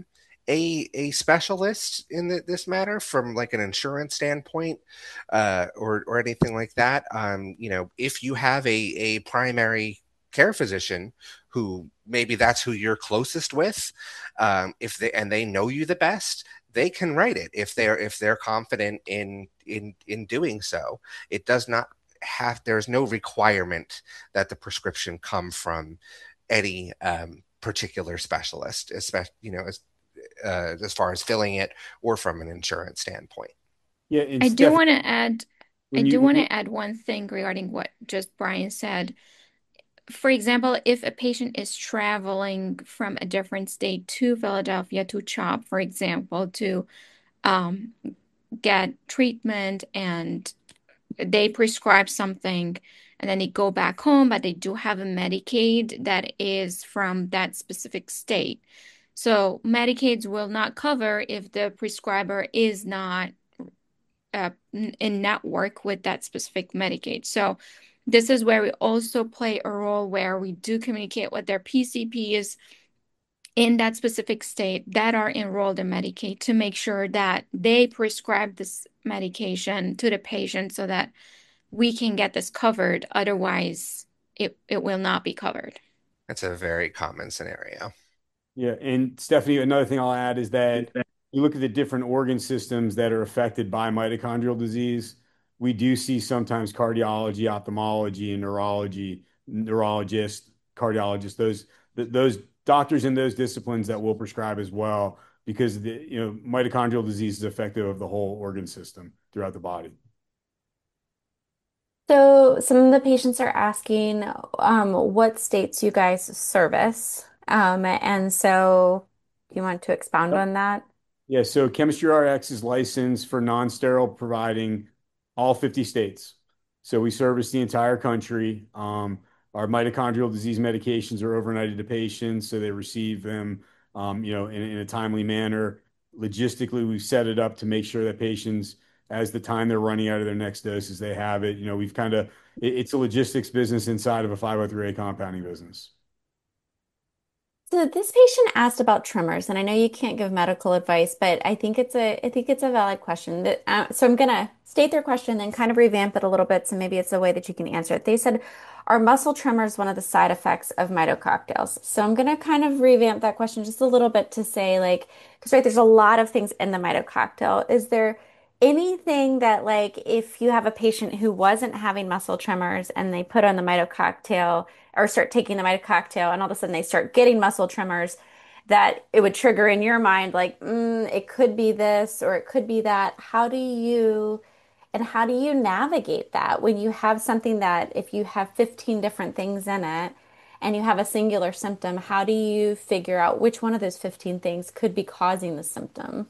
a a specialist in the, this matter, from like an insurance standpoint, uh, or or anything like that. Um, you know, if you have a a primary care physician who maybe that's who you're closest with, um, if they and they know you the best, they can write it if they're if they're confident in in in doing so. It does not have there's no requirement that the prescription come from any um, particular specialist, especially you know as uh, as far as filling it or from an insurance standpoint. Yeah, and I do Steph, want to add, I when you do when want you to add one thing regarding what just Brian said. For example, if a patient is traveling from a different state to Philadelphia to CHOP, for example, to um, get treatment and they prescribe something and then they go back home, but they do have a Medicaid that is from that specific state. So Medicaids will not cover if the prescriber is not uh, in network with that specific Medicaid. So this is where we also play a role where we do communicate with their P C Ps in that specific state that are enrolled in Medicaid to make sure that they prescribe this medication to the patient so that we can get this covered. Otherwise, it, it will not be covered. That's a very common scenario. Yeah, and Stephanie, another thing I'll add is that you look at the different organ systems that are affected by mitochondrial disease. We do see sometimes cardiology, ophthalmology, and neurology, neurologists, cardiologists, those th those doctors in those disciplines that will prescribe as well, because the, you know, mitochondrial disease is affective of the whole organ system throughout the body. So some of the patients are asking um, what states you guys service. Um, and so you want to expound on that? Yeah, so Chemistry R X is licensed for non-sterile providing all fifty states. So we service the entire country. Um, our mitochondrial disease medications are overnighted to patients, so they receive them, um, you know, in, in a timely manner. Logistically, we've set it up to make sure that patients, as the time they're running out of their next doses, they have it. You know, we've kind of, it, it's a logistics business inside of a five oh three A compounding business. So this patient asked about tremors, and I know you can't give medical advice, but I think it's a I think it's a valid question. That- uh, so I'm gonna state their question, then kind of revamp it a little bit, so maybe it's a way that you can answer it. They said, "Are muscle tremors one of the side effects of mitococktails?" So I'm gonna kind of revamp that question just a little bit to say, like, because right, there's a lot of things in the mitococktail. Is there anything that, like, if you have a patient who wasn't having muscle tremors and they put on the mitococktail or start taking the Mita cocktail and all of a sudden they start getting muscle tremors, that it would trigger in your mind like, mm, it could be this or it could be that. How do you and how do you navigate that when you have something that if you have fifteen different things in it and you have a singular symptom, how do you figure out which one of those fifteen things could be causing the symptom?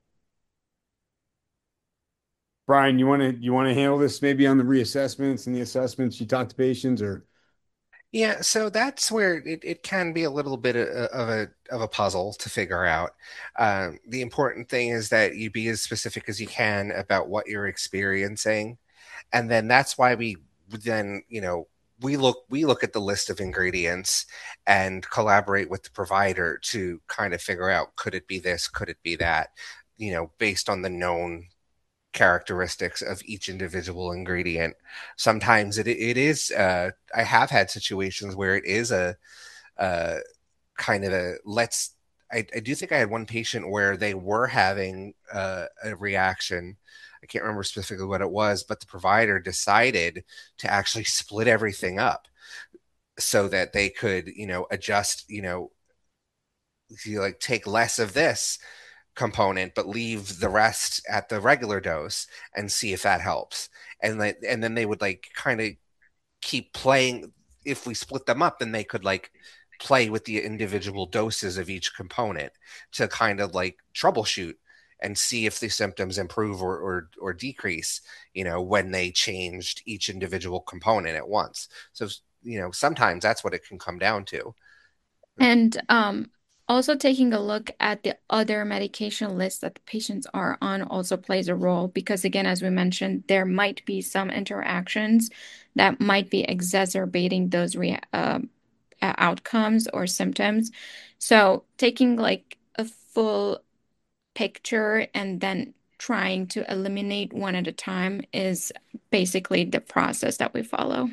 Brian, you want to you want to handle this maybe on the reassessments and the assessments you talk to patients, or Yeah, so that's where it, it can be a little bit of of a of a puzzle to figure out. Um, the important thing is that you be as specific as you can about what you're experiencing, and then that's why we then, you know, we look we look at the list of ingredients and collaborate with the provider to kind of figure out, could it be this, could it be that, you know, based on the known characteristics of each individual ingredient. Sometimes it it is. Uh, I have had situations where it is a, a kind of a let's. I, I do think I had one patient where they were having uh, a reaction. I can't remember specifically what it was, but the provider decided to actually split everything up so that they could, you know, adjust, you know, you like take less of this component but leave the rest at the regular dose and see if that helps. And like, and then they would like kind of keep playing. If we split them up, then they could like play with the individual doses of each component to kind of like troubleshoot and see if the symptoms improve or, or or decrease, you know, when they changed each individual component at once. So, you know, sometimes that's what it can come down to. And um, also taking a look at the other medication list that the patients are on also plays a role because, again, as we mentioned, there might be some interactions that might be exacerbating those rea uh, outcomes or symptoms. So taking like a full picture and then trying to eliminate one at a time is basically the process that we follow.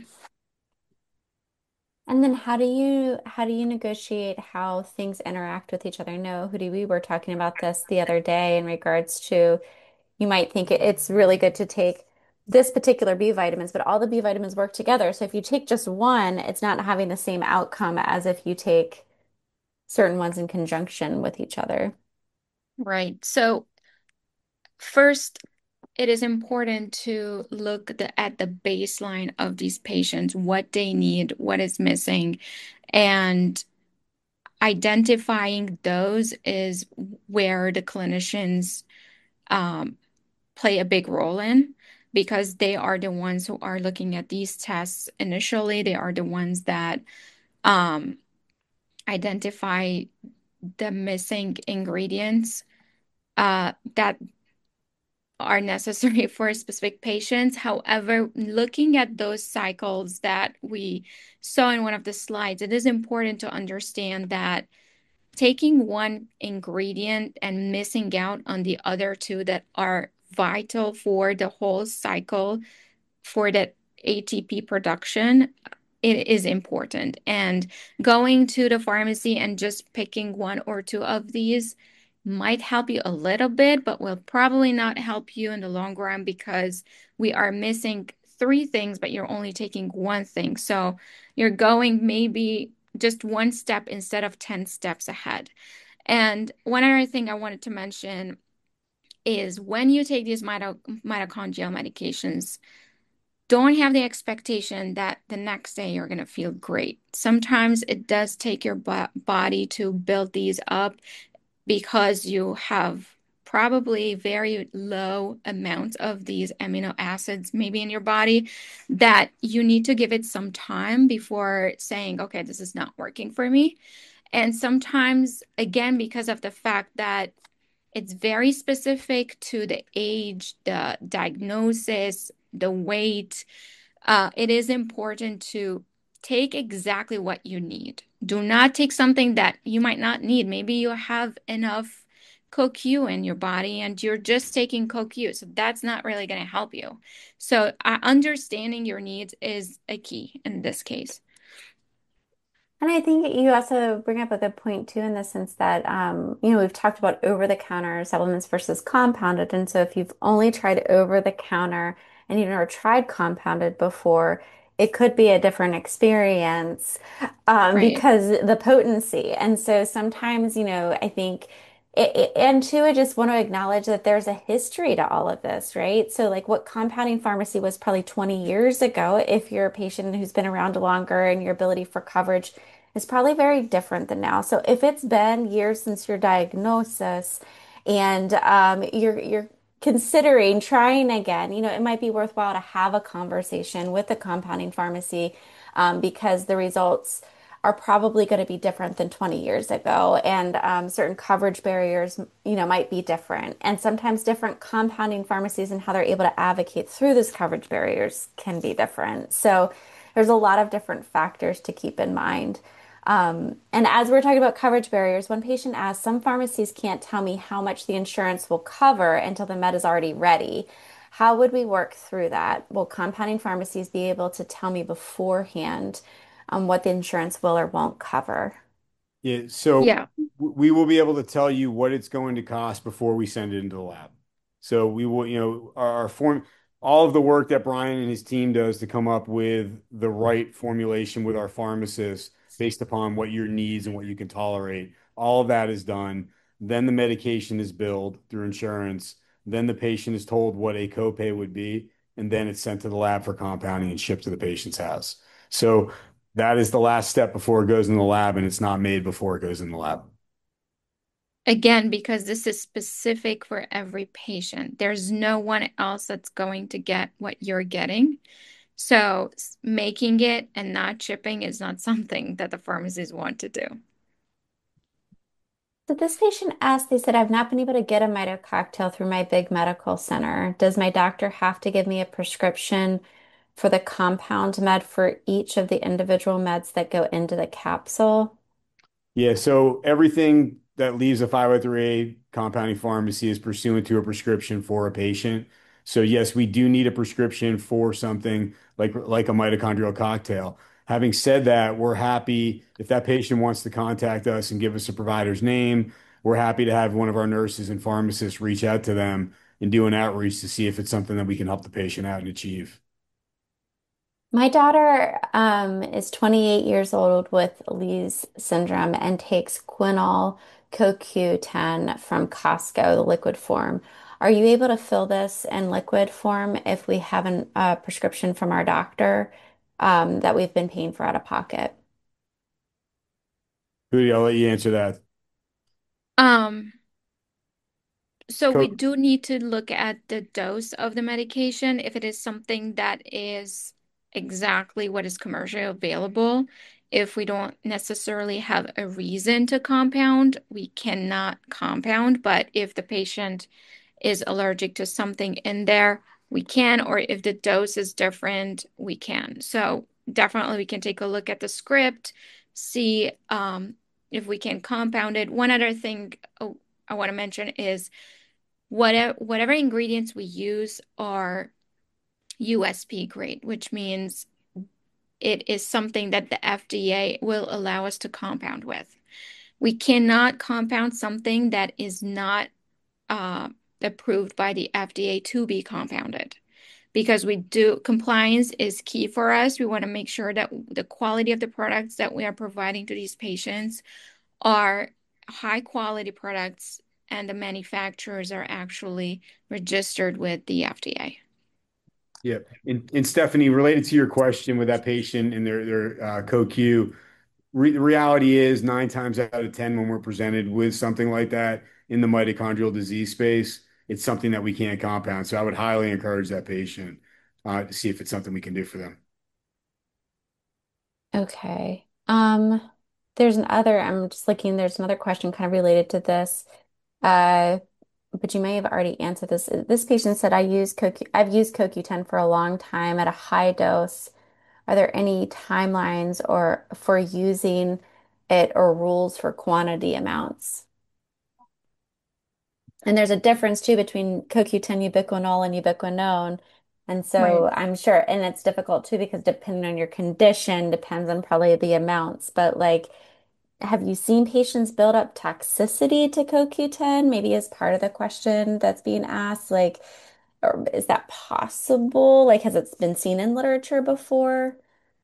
And then how do you how do you negotiate how things interact with each other? I know, Hootie, we were talking about this the other day in regards to you might think it- it's really good to take this particular B vitamins, but all the B vitamins work together. So if you take just one, it's not having the same outcome as if you take certain ones in conjunction with each other. Right. So first, it is important to look the, at the baseline of these patients, what they need, what is missing, and identifying those is where the clinicians um, play a big role in because they are the ones who are looking at these tests initially. They are the ones that um, identify the missing ingredients uh, that are necessary for specific patients. However, looking at those cycles that we saw in one of the slides, it is important to understand that taking one ingredient and missing out on the other two that are vital for the whole cycle for that A T P production, it is important. And going to the pharmacy and just picking one or two of these might help you a little bit, but will probably not help you in the long run because we are missing three things, but you're only taking one thing. So you're going maybe just one step instead of ten steps ahead. And one other thing I wanted to mention is when you take these mito mitochondrial medications, don't have the expectation that the next day you're going to feel great. Sometimes it does take your bo body to build these up because you have probably very low amounts of these amino acids maybe in your body that you need to give it some time before saying, okay, this is not working for me. And sometimes, again, because of the fact that it's very specific to the age, the diagnosis, the weight, uh, it is important to take exactly what you need. Do not take something that you might not need. Maybe you have enough CoQ in your body and you're just taking CoQ. So that's not really going to help you. So uh, understanding your needs is a key in this case. And I think you also bring up a good point too, in the sense that, um, you know, we've talked about over-the-counter supplements versus compounded. And so if you've only tried over-the-counter and you've never tried compounded before, it could be a different experience, um, Right. because the potency. And so sometimes, you know, I think, it, it- and two, I just want to acknowledge that there's a history to all of this, right? So like what compounding pharmacy was probably twenty years ago, if you're a patient who's been around longer and your ability for coverage is probably very different than now. So if it's been years since your diagnosis and um, you're you're considering trying again, you know, it might be worthwhile to have a conversation with the compounding pharmacy, um, because the results are probably going to be different than twenty years ago. And um, certain coverage barriers, you know, might be different. And sometimes different compounding pharmacies and how they're able to advocate through those coverage barriers can be different. So there's a lot of different factors to keep in mind. Um, and as we're talking about coverage barriers, one patient asked, some pharmacies can't tell me how much the insurance will cover until the med is already ready. How would we work through that? Will compounding pharmacies be able to tell me beforehand, um, what the insurance will or won't cover? Yeah, so Yeah. w- we will be able to tell you what it's going to cost before we send it into the lab. So we will, you know, our, our form, all of the work that Brian and his team does to come up with the right formulation with our pharmacists based upon what your needs and what you can tolerate, all of that is done. Then the medication is billed through insurance. Then the patient is told what a copay would be, and then it's sent to the lab for compounding and shipped to the patient's house. So that is the last step before it goes in the lab, and it's not made before it goes in the lab. Again, because this is specific for every patient. There's no one else that's going to get what you're getting. So s- making it and not shipping is not something that the pharmacies want to do. So this patient asked, they said, I've not been able to get a Mito cocktail through my big medical center. Does my doctor have to give me a prescription for the compound med for each of the individual meds that go into the capsule? Yeah, so everything that leaves a five oh three A compounding pharmacy is pursuant to a prescription for a patient. So yes, we do need a prescription for something like like a mitochondrial cocktail. Having said that, we're happy if that patient wants to contact us and give us a provider's name. We're happy to have one of our nurses and pharmacists reach out to them and do an outreach to see if it's something that we can help the patient out and achieve. My daughter um, is twenty-eight years old with Lee's syndrome and takes Quinol Co Q ten from Costco, the liquid form. Are you able to fill this in liquid form if we have a uh, prescription from our doctor, um, that we've been paying for out of pocket? Hootie, I'll let you answer that. Um, So we Co do need to look at the dose of the medication if it is something that is exactly what is commercially available. If we don't necessarily have a reason to compound, we cannot compound. But if the patient is allergic to something in there, we can, or if the dose is different, we can. So definitely we can take a look at the script, see um, if we can compound it. One other thing oh, I want to mention is whatever whatever ingredients we use are U S P grade, which means it is something that the F D A will allow us to compound with. We cannot compound something that is not uh, approved by the F D A to be compounded because we do compliance is key for us. We want to make sure that the quality of the products that we are providing to these patients are high quality products and the manufacturers are actually registered with the F D A. Yeah. And, and Stephanie, related to your question with that patient and their their uh, CoQ, re the reality is nine times out of ten when we're presented with something like that in the mitochondrial disease space, it's something that we can't compound. So I would highly encourage that patient uh, to see if it's something we can do for them. Okay. Um, there's another, I'm just looking, there's another question kind of related to this. Uh, but you may have already answered this. This patient said, I use Co Q, I've used Co Q ten for a long time at a high dose. Are there any timelines or for using it or rules for quantity amounts? And there's a difference too between Co Q ten ubiquinol and ubiquinone. And Right. so I'm sure, and it's difficult too because depending on your condition, depends on probably the amounts. But like, have you seen patients build up toxicity to Co Q ten? Maybe as part of the question that's being asked, like, or is that possible? Like, has it been seen in literature before?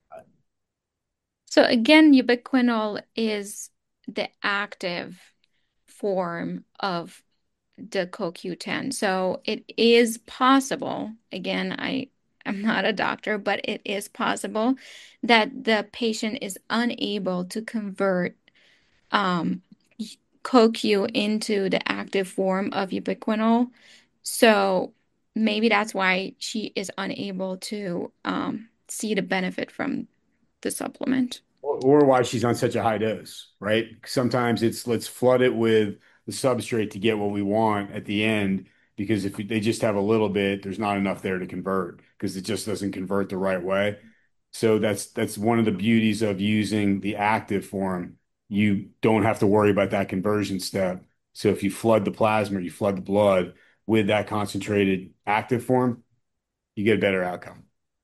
So again, ubiquinol is the active form of the Co Q ten. So it is possible, again, I am not a doctor, but it is possible that the patient is unable to convert um, Co Q into the active form of ubiquinol. So maybe that's why she is unable to um, see the benefit from the supplement. Or, or why she's on such a high dose, right? Sometimes it's let's flood it with the substrate to get what we want at the end, because if they just have a little bit, there's not enough there to convert because it just doesn't convert the right way. So that's that's one of the beauties of using the active form. You don't have to worry about that conversion step. So if you flood the plasma, you flood the blood with that concentrated active form, you get a better outcome.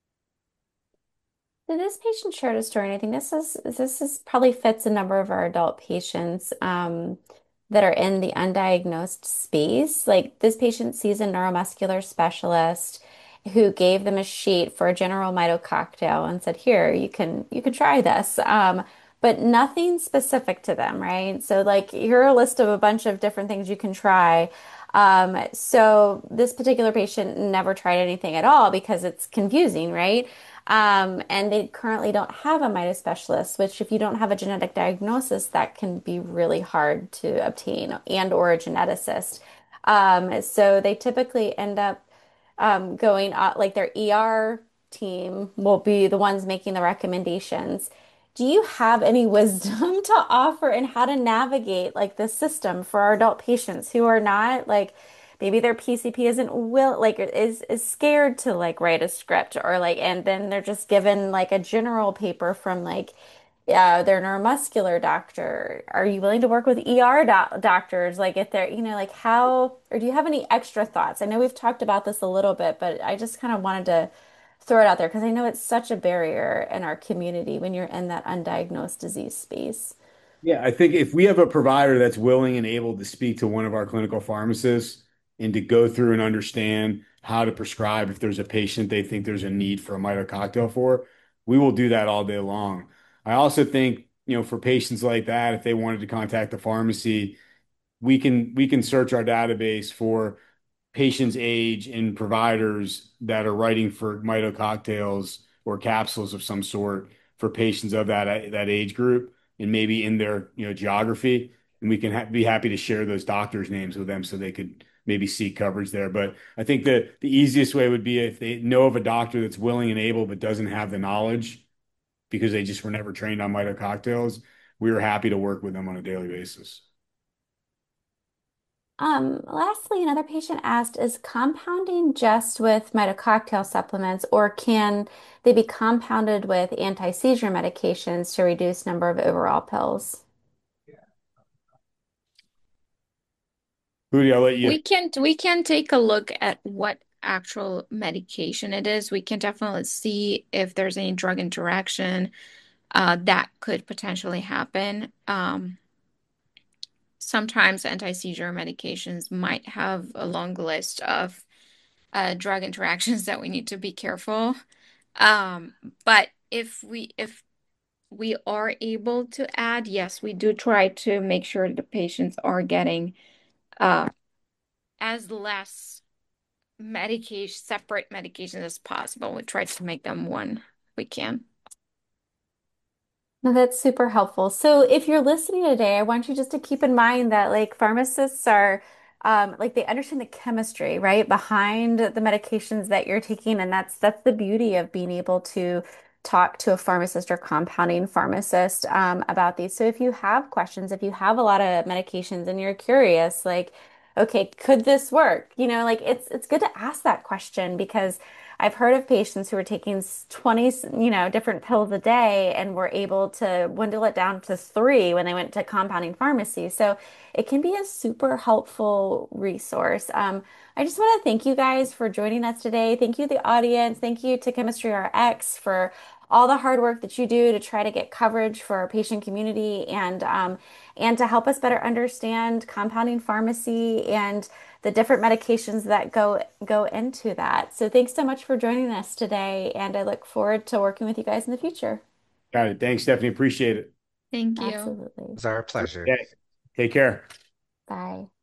Did this patient share a story? And I think this is this is probably fits a number of our adult patients um, that are in the undiagnosed space. Like this patient sees a neuromuscular specialist who gave them a sheet for a general mito cocktail and said, "Here, you can you can try this." Um, but nothing specific to them, right? So like here are a list of a bunch of different things you can try. Um, so this particular patient never tried anything at all because it's confusing, right? Um, and they currently don't have a mito specialist, which if you don't have a genetic diagnosis, that can be really hard to obtain and or a geneticist. Um, so they typically end up um, going uh, like their E R team will be the ones making the recommendations. Do you have any wisdom to offer in how to navigate like the system for our adult patients who are not like maybe their P C P isn't will like is is scared to like write a script or like and then they're just given like a general paper from like yeah, their neuromuscular doctor. Are you willing to work with E R doc doctors? Like if they're, you know, like how, or do you have any extra thoughts? I know we've talked about this a little bit, but I just kind of wanted to throw it out there because I know it's such a barrier in our community when you're in that undiagnosed disease space. Yeah, I think if we have a provider that's willing and able to speak to one of our clinical pharmacists and to go through and understand how to prescribe if there's a patient they think there's a need for a mito cocktail for, we will do that all day long. I also think, you know, for patients like that, if they wanted to contact the pharmacy, we can we can search our database for patients' age and providers that are writing for mito cocktails or capsules of some sort for patients of that that age group and maybe in their you know geography, and we can ha be happy to share those doctors' names with them so they could maybe seek coverage there. But I think the the easiest way would be if they know of a doctor that's willing and able but doesn't have the knowledge because they just were never trained on mito cocktails. We are happy to work with them on a daily basis. Um, lastly, another patient asked, is compounding just with mitococktail supplements, or can they be compounded with anti-seizure medications to reduce number of overall pills? Hootie, I'll let you. We can we can take a look at what actual medication it is. We can definitely see if there's any drug interaction uh, that could potentially happen. Um, sometimes anti-seizure medications might have a long list of uh, drug interactions that we need to be careful. Um, but if we if we are able to add, yes, we do try to make sure the patients are getting uh, as less medication, separate medications as possible. We try to make them one if we can. No, that's super helpful. So if you're listening today, I want you just to keep in mind that like pharmacists are um, like they understand the chemistry, right, behind the medications that you're taking. And that's that's the beauty of being able to talk to a pharmacist or compounding pharmacist um, about these. So if you have questions, if you have a lot of medications and you're curious, like, okay, could this work? You know, like it's it's good to ask that question because I've heard of patients who are taking twenty, you know, different pills a day and were able to dwindle it down to three when they went to compounding pharmacy. So it can be a super helpful resource. Um, I just want to thank you guys for joining us today. Thank you, the audience. Thank you to Chemistry R X for all the hard work that you do to try to get coverage for our patient community and um, and to help us better understand compounding pharmacy and the different medications that go go into that. So thanks so much for joining us today, and I look forward to working with you guys in the future. Got it. Thanks, Stephanie. Appreciate it. Thank you. Absolutely. It's our pleasure. Okay. Take care. Bye.